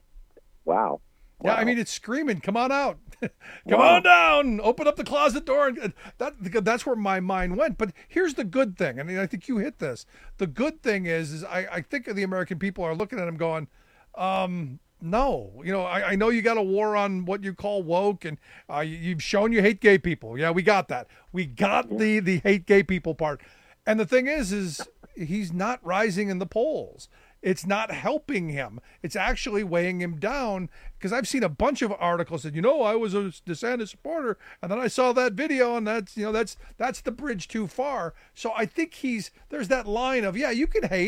wow. Yeah, wow. I mean, it's screaming, come on out. Come wow. on down. Open up the closet door. And that that's where my mind went. But here's the good thing, and I think you hit this. The good thing is, is I, I think the American people are looking at him going, um, no. You know, I, I know you got a war on what you call woke, and uh, you've shown you hate gay people. Yeah, we got that. We got the, the hate gay people part. And the thing is, is he's not rising in the polls. It's not helping him. It's actually weighing him down, because I've seen a bunch of articles that, you know, I was a DeSantis supporter, and then I saw that video, and that's, you know, that's that's the bridge too far. So I think he's, there's that line of, yeah, you can hate,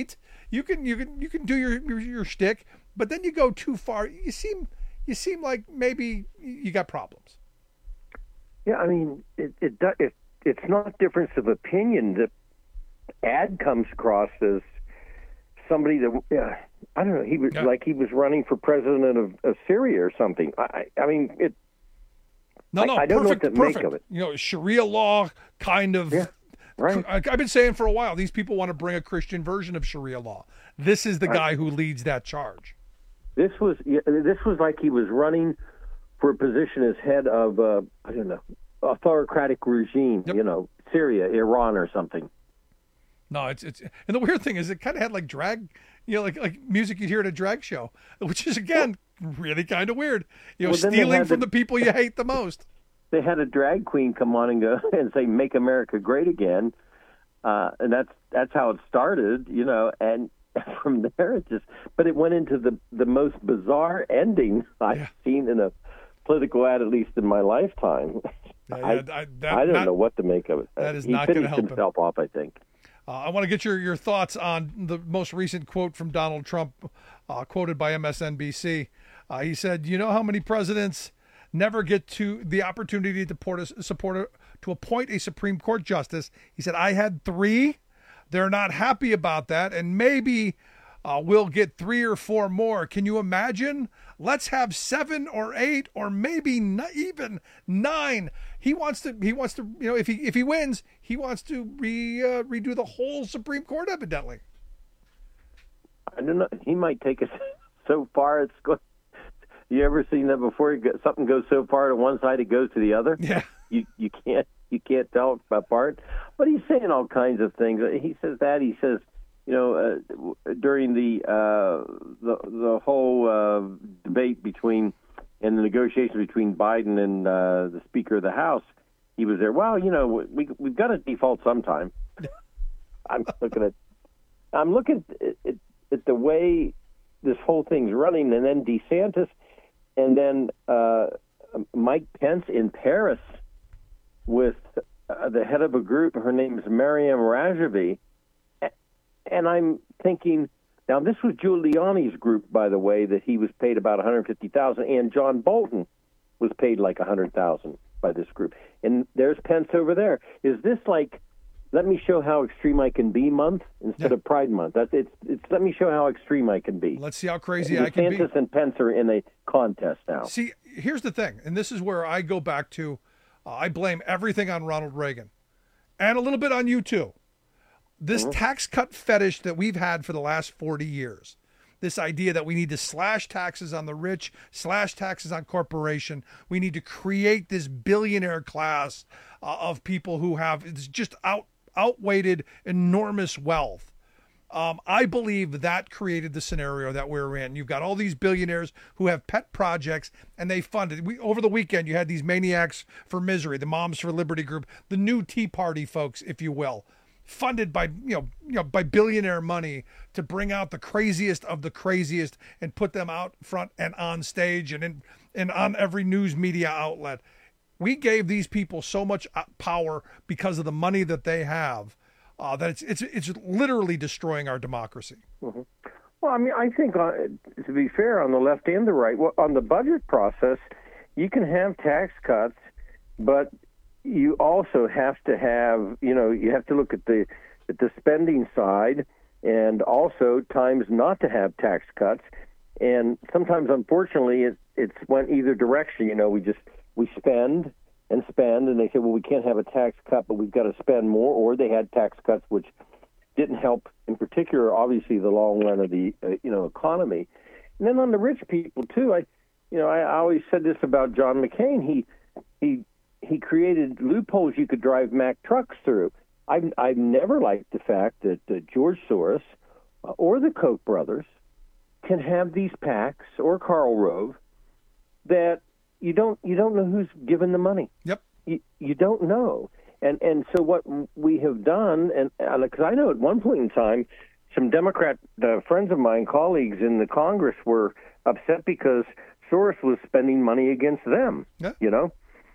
you can you can you can do your your, your shtick, but then you go too far. You seem you seem like maybe you got problems. Yeah, I mean, it it, it it's not difference of opinion. The ad comes across as somebody that uh, I don't know. He was yeah. like he was running for president of, of Syria or something. I I mean it. No, no, I, I don't perfect, know what to perfect. make of it. You know, Sharia law kind of. Yeah, right. I, I've been saying for a while, these people want to bring a Christian version of Sharia law. This is the guy who leads that charge. This was this was like he was running for a position as head of uh, I don't know autocratic regime. Yep. You know, Syria, Iran, or something. No, it's it's and the weird thing is it kind of had like drag, you know, like like music you'd hear at a drag show, which is again really kind of weird. You know, well, stealing from the, the people you hate the most. They had a drag queen come on and go and say "Make America Great Again," uh, and that's that's how it started, you know. And from there, it just but it went into the the most bizarre ending I've yeah. seen in a political ad, at least in my lifetime. Yeah, yeah, I, I, that, I don't not, know what to make of it. That is he not going to finished help himself him. off, I think. Uh, I want to get your, your thoughts on the most recent quote from Donald Trump, uh, quoted by M S N B C. Uh, he said, "You know how many presidents never get to the opportunity to support a, support a, to appoint a Supreme Court justice?" He said, "I had three. They're not happy about that, and maybe uh, we'll get three or four more. Can you imagine? Let's have seven or eight or maybe not even nine." He wants to. He wants to. You know, if he if he wins, he wants to re uh, redo the whole Supreme Court. Evidently, I don't know. He might take us so far. It's going. You ever seen that before? You get, something goes so far to one side, it goes to the other. Yeah. You you can't you can't tell apart. But he's saying all kinds of things. He says that. He says, you know, uh, during the uh, the the whole uh, debate between. And the negotiations between Biden and uh, the Speaker of the House, he was there. Well, you know, we we've got to default sometime. I'm looking at, I'm looking at, at, at the way this whole thing's running, and then DeSantis, and then uh, Mike Pence in Paris with uh, the head of a group. Her name is Maryam Rajavi, and I'm thinking. Now, this was Giuliani's group, by the way, that he was paid about one hundred fifty thousand dollars, and John Bolton was paid like one hundred thousand dollars by this group. And there's Pence over there. Is this like, let me show how extreme I can be month instead yeah. of Pride Month? That's it's it's let me show how extreme I can be. Let's see how crazy and I can be. DeSantis and Pence are in a contest now. See, here's the thing, and this is where I go back to, uh, I blame everything on Ronald Reagan, and a little bit on you too. This mm-hmm. tax cut fetish that we've had for the last forty years, this idea that we need to slash taxes on the rich, slash taxes on corporation, we need to create this billionaire class uh, of people who have it's just out outweighed enormous wealth. Um, I believe that created the scenario that we're in. You've got all these billionaires who have pet projects and they fund it. We, over the weekend, you had these maniacs for misery, the Moms for Liberty group, the new Tea Party folks, if you will. Funded by you know you know by billionaire money to bring out the craziest of the craziest and put them out front and on stage and in and on every news media outlet. We gave these people so much power because of the money that they have uh, that it's it's it's literally destroying our democracy. Mm-hmm. Well, I mean, I think uh, to be fair, on the left and the right, well, on the budget process, you can have tax cuts, but you also have to have, you know, you have to look at the at the spending side and also times not to have tax cuts. And sometimes, unfortunately, it, it's went either direction. You know, we just we spend and spend, and they say, well, we can't have a tax cut, but we've got to spend more. Or they had tax cuts which didn't help, in particular, obviously, the long run of the uh, you know economy. And then on the rich people too, I, you know, I, I always said this about John McCain. He he. He created loopholes you could drive Mack trucks through. I've, I've never liked the fact that uh, George Soros uh, or the Koch brothers can have these PACs or Karl Rove that you don't you don't know who's given the money. Yep. You, you don't know. And and so what we have done, and because I know at one point in time, some Democrat uh, friends of mine, colleagues in the Congress, were upset because Soros was spending money against them. Yeah. You know.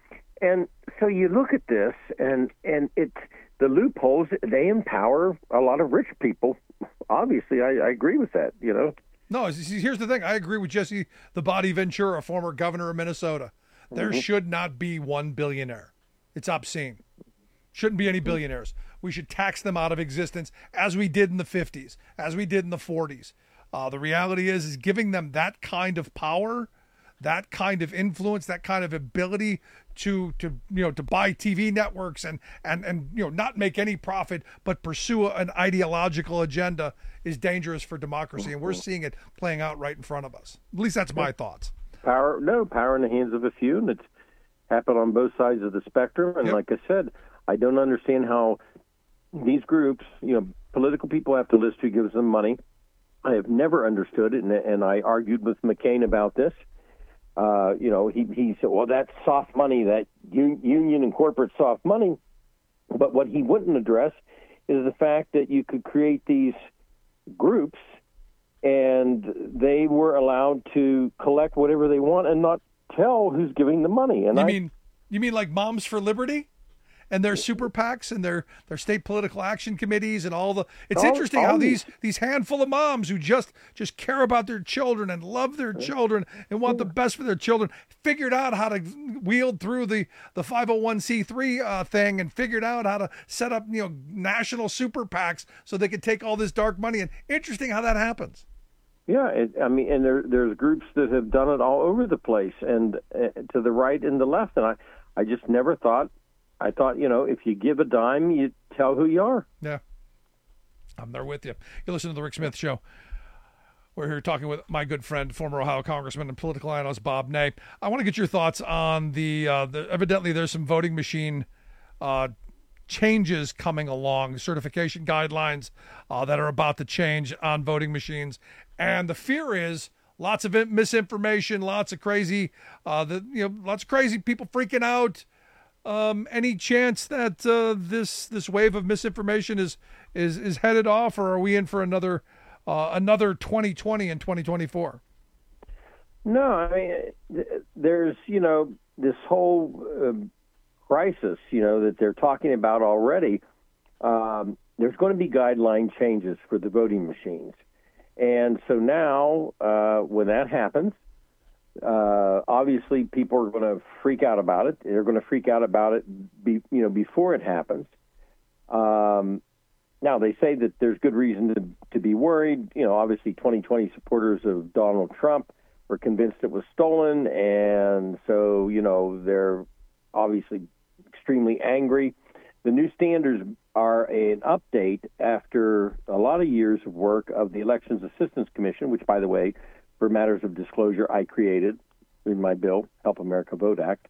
And so you look at this, and and it's the loopholes. They empower a lot of rich people, obviously, I, I agree with that, you know. No, here's the thing. I agree with Jesse the Body Ventura, former governor of Minnesota. There mm-hmm. should not be one billionaire. It's obscene. Shouldn't be any billionaires. We should tax them out of existence, as we did in the fifties, as we did in the forties. Uh, the reality is, is giving them that kind of power, that kind of influence, that kind of ability to, to you know, to buy T V networks and, and, and you know, not make any profit, but pursue an ideological agenda is dangerous for democracy. And we're seeing it playing out right in front of us. At least that's my thoughts. Power, no, power in the hands of a few, and it's happened on both sides of the spectrum. And yep. like I said, I don't understand how these groups, you know, political people have to list who gives them money. I have never understood it, and, and I argued with McCain about this. Uh, you know, he, he said, well, that's soft money, that un- union and corporate soft money. But what he wouldn't address is the fact that you could create these groups and they were allowed to collect whatever they want and not tell who's giving the money. And you I mean you mean like Moms for Liberty and their super PACs and their, their state political action committees and all the it's all, interesting all how these these handful of moms who just just care about their children and love their children and want the best for their children figured out how to wield through the the five oh one c three uh, thing and figured out how to set up, you know, national super PACs so they could take all this dark money. And interesting how that happens. Yeah, it, I mean, and there, there's groups that have done it all over the place, and uh, to the right and the left. And I, I just never thought, I thought, you know, if you give a dime, you tell who you are. Yeah, I'm there with you. You listen to the Rick Smith Show. We're here talking with my good friend, former Ohio Congressman and political analyst Bob Ney. I want to get your thoughts on the, uh, the evidently there's some voting machine uh, changes coming along, certification guidelines uh, that are about to change on voting machines. And the fear is lots of misinformation, lots of crazy, uh, the, you know, lots of crazy people freaking out. Um, any chance that uh, this this wave of misinformation is is is headed off, or are we in for another uh, another twenty twenty and twenty twenty-four? No, I mean, there's you know this whole uh, crisis, you know, that they're talking about already. Um, there's going to be guideline changes for the voting machines. And so now, uh, when that happens, uh, obviously people are going to freak out about it. They're going to freak out about it, be, you know, before it happens. Um, now they say that there's good reason to to be worried. You know, obviously twenty twenty supporters of Donald Trump were convinced it was stolen, and so you know they're obviously extremely angry. The new standards are an update after a lot of years of work of the Elections Assistance Commission, which, by the way, for matters of disclosure, I created in my bill, Help America Vote Act.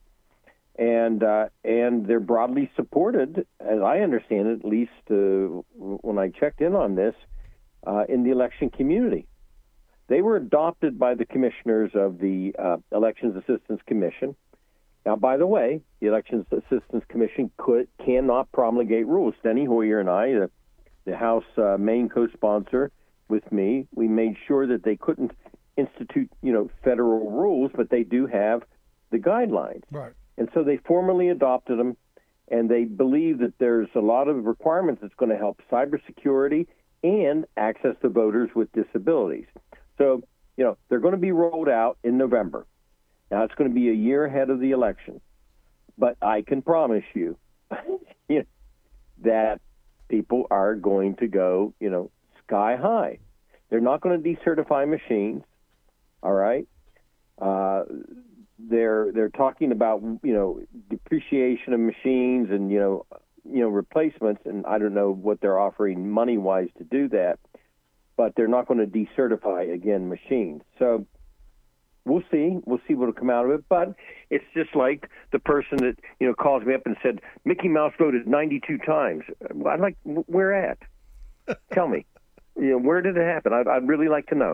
And uh, and they're broadly supported, as I understand it, at least uh, when I checked in on this, uh, in the election community. They were adopted by the commissioners of the uh, Elections Assistance Commission. Now, by the way, the Elections Assistance Commission could cannot promulgate rules. Steny Hoyer and I, the, the House uh, main co-sponsor with me, we made sure that they couldn't institute, you know, federal rules, but they do have the guidelines. Right. And so they formally adopted them, and they believe that there's a lot of requirements that's going to help cybersecurity and access to voters with disabilities. So, you know, they're going to be rolled out in November. Now, it's going to be a year ahead of the election, but I can promise you, you know, that people are going to go, you know, sky high. They're not going to decertify machines, all right? Uh, they're they're talking about, you know, depreciation of machines and, you know, you know, replacements, and I don't know what they're offering money-wise to do that, but they're not going to decertify, again, machines. So we'll see. We'll see what will come out of it. But it's just like the person that, you know, calls me up and said, Mickey Mouse voted ninety-two times. I'd like, where at? Tell me. You know, where did it happen? I'd, I'd really like to know.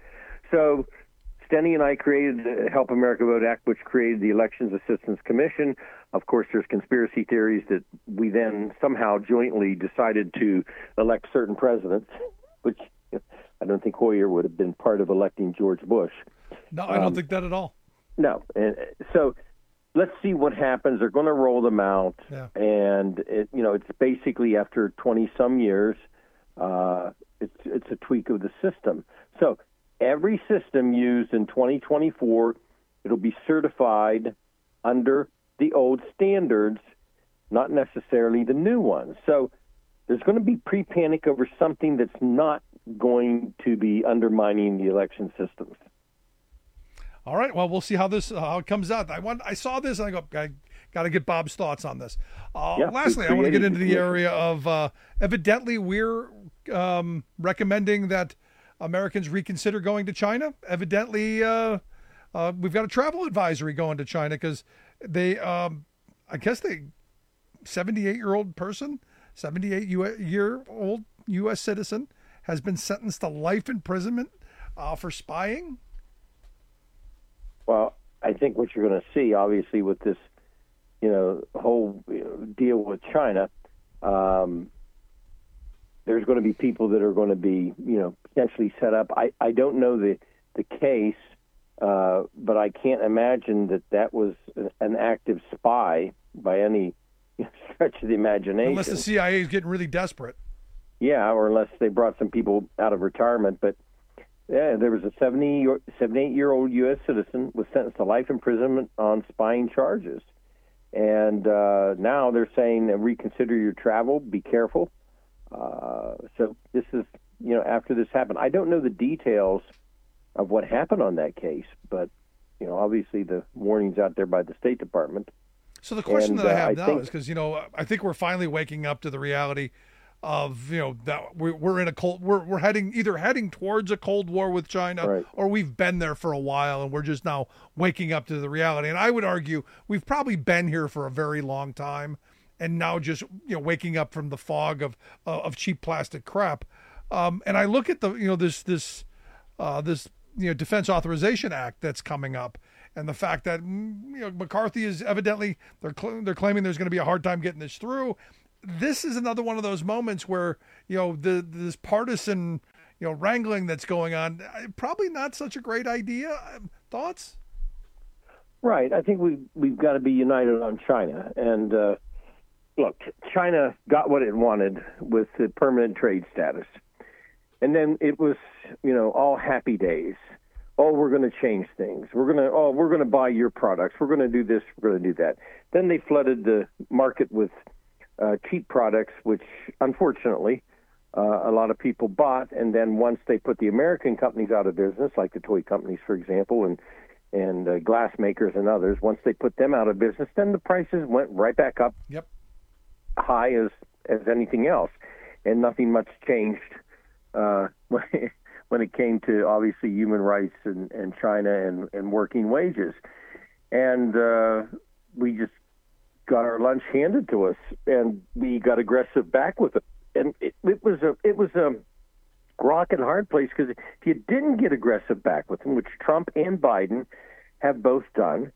So Steny and I created the Help America Vote Act, which created the Elections Assistance Commission. Of course, there's conspiracy theories that we then somehow jointly decided to elect certain presidents, which I don't think Hoyer would have been part of electing George Bush. No, I don't um, think that at all. No. And so let's see what happens. They're going to roll them out. Yeah. And, it, you know, it's basically after twenty-some years, Uh, it's it's a tweak of the system. So every system used in twenty twenty-four, it'll be certified under the old standards, not necessarily the new ones. So there's going to be pre-panic over something that's not going to be undermining the election systems. All right. Well, we'll see how this uh, how it comes out. I want. I saw this, and I go, I got to get Bob's thoughts on this. Uh, yeah, lastly, I want to get into the area of uh, evidently we're um, recommending that Americans reconsider going to China. Evidently, uh, uh, we've got a travel advisory going to China because they, um, I guess they, seventy-eight year old person, seventy-eight year old U S citizen has been sentenced to life imprisonment uh, for spying. Well, I think what you're going to see, obviously, with this, you know, whole you know, deal with China, um, there's going to be people that are going to be, you know, potentially set up. I, I don't know the the case, uh, but I can't imagine that that was an active spy by any stretch of the imagination. Unless the C I A is getting really desperate. Yeah, or unless they brought some people out of retirement, but. Yeah, there was a seventy, seventy-eight-year-old U S citizen was sentenced to life imprisonment on spying charges. And uh, now they're saying uh, reconsider your travel, be careful. Uh, so this is, you know, after this happened. I don't know the details of what happened on that case, but, you know, obviously the warning's out there by the State Department. So the question and, that I have uh, I now think, is because, you know, I think we're finally waking up to the reality of, you know, that we're, we're in a cold, we're, we're heading either heading towards a Cold War with China, right, or we've been there for a while and we're just now waking up to the reality. And I would argue we've probably been here for a very long time and now just, you know, waking up from the fog of, uh, of cheap plastic crap. Um, and I look at the, you know, this, this, uh, this, you know, Defense Authorization Act that's coming up, and the fact that, you know, McCarthy is evidently, they're, cl- they're claiming there's going to be a hard time getting this through. This is another one of those moments where, you know, the this partisan, you know, wrangling that's going on, probably not such a great idea. Thoughts? Right. I think we we've got to be united on China. And uh, look, China got what it wanted with the permanent trade status, and then it was, you know, all happy days. Oh, we're going to change things. We're going to oh, we're going to buy your products. We're going to do this. We're going to do that. Then they flooded the market with Uh, cheap products, which unfortunately uh, a lot of people bought, and then once they put the American companies out of business, like the toy companies, for example, and and uh, glass makers and others, once they put them out of business, then the prices went right back up, yep, high as as anything else, and nothing much changed uh, when it came to obviously human rights and, and China and, and working wages, and uh, we just got our lunch handed to us, and we got aggressive back with it. And it, it was a it was a rock and hard place, because if you didn't get aggressive back with them, which Trump and Biden have both done,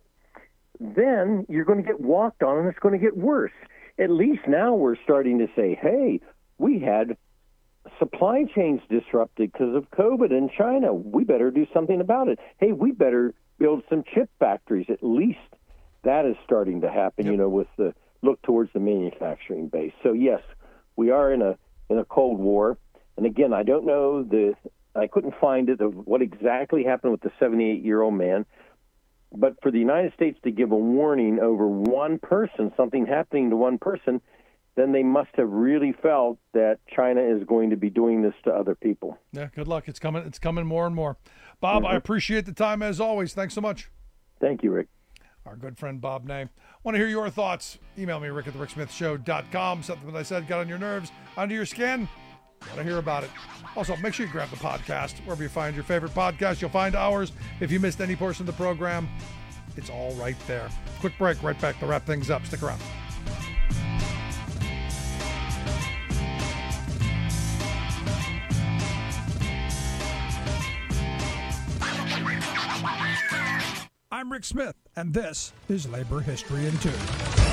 then you're going to get walked on, and it's going to get worse. At least now we're starting to say, hey, we had supply chains disrupted because of COVID in China. We better do something about it. Hey, we better build some chip factories. At least that is starting to happen, yep, you know, with the look towards the manufacturing base. So yes, we are in a in a Cold War. And again, I don't know the I couldn't find it of what exactly happened with the seventy-eight-year-old man. But for the United States to give a warning over one person, something happening to one person, then they must have really felt that China is going to be doing this to other people. Yeah, good luck. It's coming. It's coming more and more. Bob, mm-hmm. I appreciate the time as always. Thanks so much. Thank you, Rick. Our good friend Bob Ney. Want to hear your thoughts? Email me, rick at the rick smith show dot com. Something that I said got on your nerves, under your skin. Want to hear about it. Also, make sure you grab the podcast. Wherever you find your favorite podcast, you'll find ours. If you missed any portion of the program, it's all right there. Quick break, right back to wrap things up. Stick around. I'm Rick Smith, and this is Labor History in Two.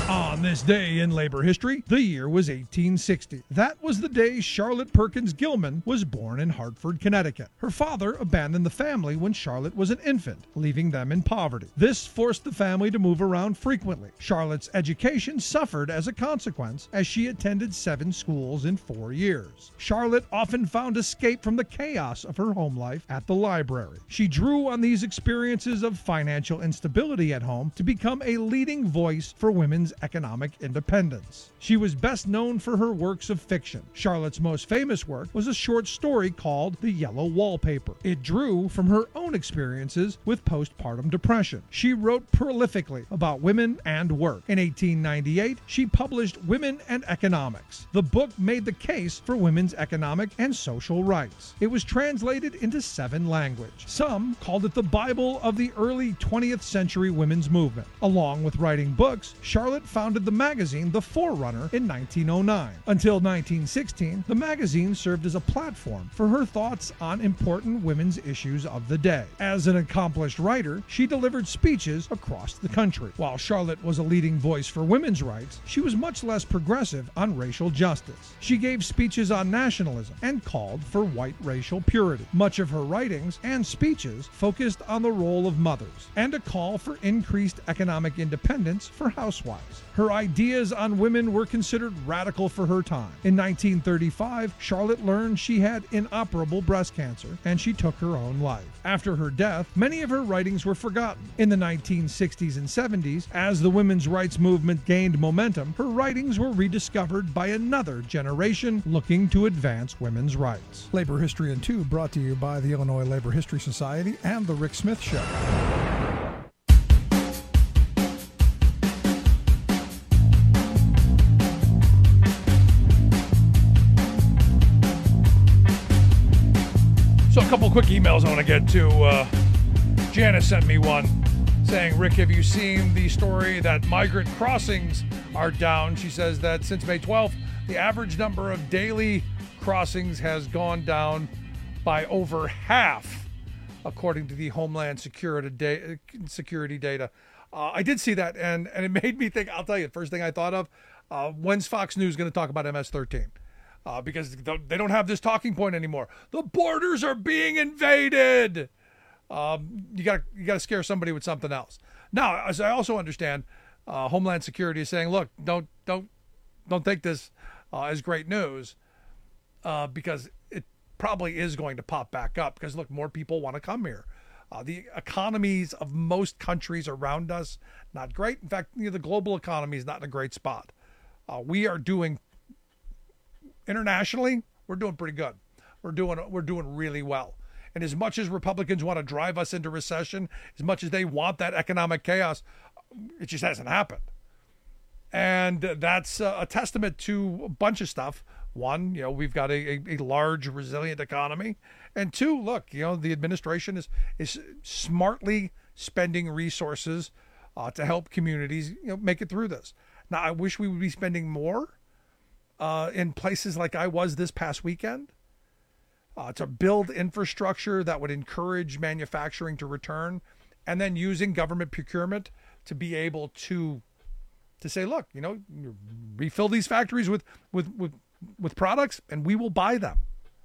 On this day in labor history, the year was eighteen sixty. That was the day Charlotte Perkins Gilman was born in Hartford, Connecticut. Her father abandoned the family when Charlotte was an infant, leaving them in poverty. This forced the family to move around frequently. Charlotte's education suffered as a consequence, as she attended seven schools in four years. Charlotte often found escape from the chaos of her home life at the library. She drew on these experiences of financial instability at home to become a leading voice for women's economic independence. She was best known for her works of fiction. Charlotte's most famous work was a short story called The Yellow Wallpaper. It drew from her own experiences with postpartum depression. She wrote prolifically about women and work. In eighteen ninety-eight, she published Women and Economics. The book made the case for women's economic and social rights. It was translated into seven languages. Some called it the Bible of the early twentieth century women's movement. Along with writing books, Charlotte founded the magazine The Forerunner in nineteen oh nine. Until nineteen sixteen, the magazine served as a platform for her thoughts on important women's issues of the day. As an accomplished writer, she delivered speeches across the country. While Charlotte was a leading voice for women's rights, she was much less progressive on racial justice. She gave speeches on nationalism and called for white racial purity. Much of her writings and speeches focused on the role of mothers and a call for increased economic independence for housewives. Her ideas on women were considered radical for her time. In nineteen thirty-five, Charlotte learned she had inoperable breast cancer, and she took her own life. After her death, many of her writings were forgotten. In the nineteen sixties and seventies, as the women's rights movement gained momentum, her writings were rediscovered by another generation looking to advance women's rights. Labor History in Two, brought to you by the Illinois Labor History Society and The Rick Smith Show. So a couple quick emails I want to get to. Uh, Janice sent me one saying, Rick, have you seen the story that migrant crossings are down? She says that since May twelfth, the average number of daily crossings has gone down by over half, according to the Homeland Security, da- Security data. Uh, I did see that, and, and it made me think, I'll tell you, the first thing I thought of, uh, when's Fox News going to talk about M S thirteen? Uh, because they don't have this talking point anymore. The borders are being invaded. Um, you got you got to scare somebody with something else. Now, as I also understand, uh, Homeland Security is saying, look, don't don't don't take this uh, as great news, uh, because it probably is going to pop back up. Because look, more people want to come here. Uh, the economies of most countries around us, not great. In fact, you know, the global economy is not in a great spot. Uh, we are doing. Internationally, we're doing pretty good. We're doing we're doing really well. And as much as Republicans want to drive us into recession, as much as they want that economic chaos, it just hasn't happened. And that's a testament to a bunch of stuff. One, you know, we've got a, a, a large, resilient economy. And two, look, you know, the administration is is smartly spending resources uh, to help communities, you know, make it through this. Now, I wish we would be spending more Uh, in places like I was this past weekend, uh, to build infrastructure that would encourage manufacturing to return, and then using government procurement to be able to to say, look, you know, refill these factories with with with, with products, and we will buy them.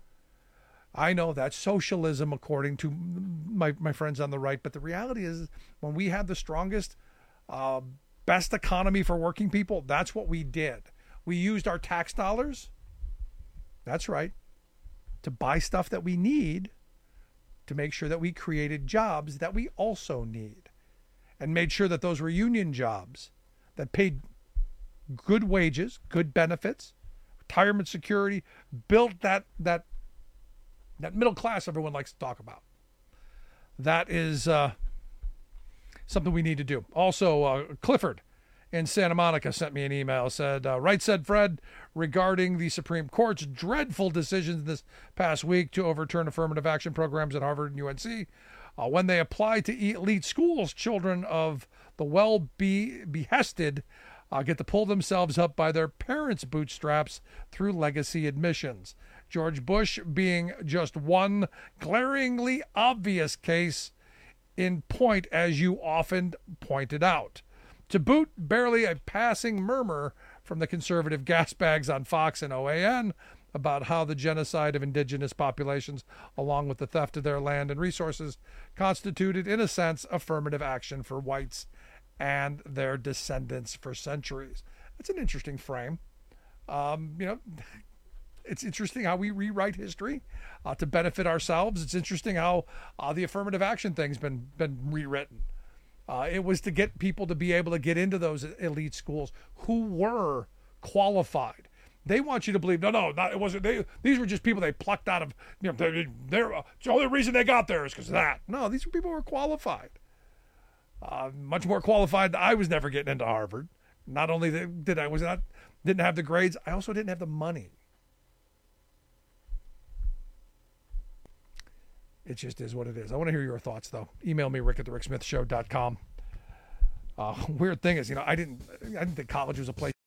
I know that's socialism, according to my, my friends on the right, but the reality is, when we had the strongest, uh, best economy for working people, that's what we did. We used our tax dollars, that's right, to buy stuff that we need, to make sure that we created jobs that we also need, and made sure that those were union jobs that paid good wages, good benefits, retirement security, built that that that middle class everyone likes to talk about. That is uh, something we need to do. Also, uh, Clifford in Santa Monica sent me an email, said, uh, right said Fred, regarding the Supreme Court's dreadful decisions this past week to overturn affirmative action programs at Harvard and U N C. Uh, when they apply to elite schools, children of the well-behested uh, get to pull themselves up by their parents' bootstraps through legacy admissions. George Bush being just one glaringly obvious case in point, as you often pointed out. To boot, barely a passing murmur from the conservative gas bags on Fox and O A N about how the genocide of indigenous populations, along with the theft of their land and resources, constituted, in a sense, affirmative action for whites and their descendants for centuries. That's an interesting frame. Um, you know, it's interesting how we rewrite history uh, to benefit ourselves. It's interesting how uh, the affirmative action thing's been been rewritten. Uh, it was to get people to be able to get into those elite schools who were qualified. They want you to believe, no, no, not, it wasn't. They, these were just people they plucked out of, you know, they, they're, uh, the only reason they got there is because of that. No, these were people who were qualified. Uh, much more qualified than I was never getting into Harvard. Not only did I was not didn't have the grades, I also didn't have the money. It just is what it is. I want to hear your thoughts, though. Email me, rick at the rick smith show dot com. Uh, weird thing is, you know, I didn't, I didn't think college was a place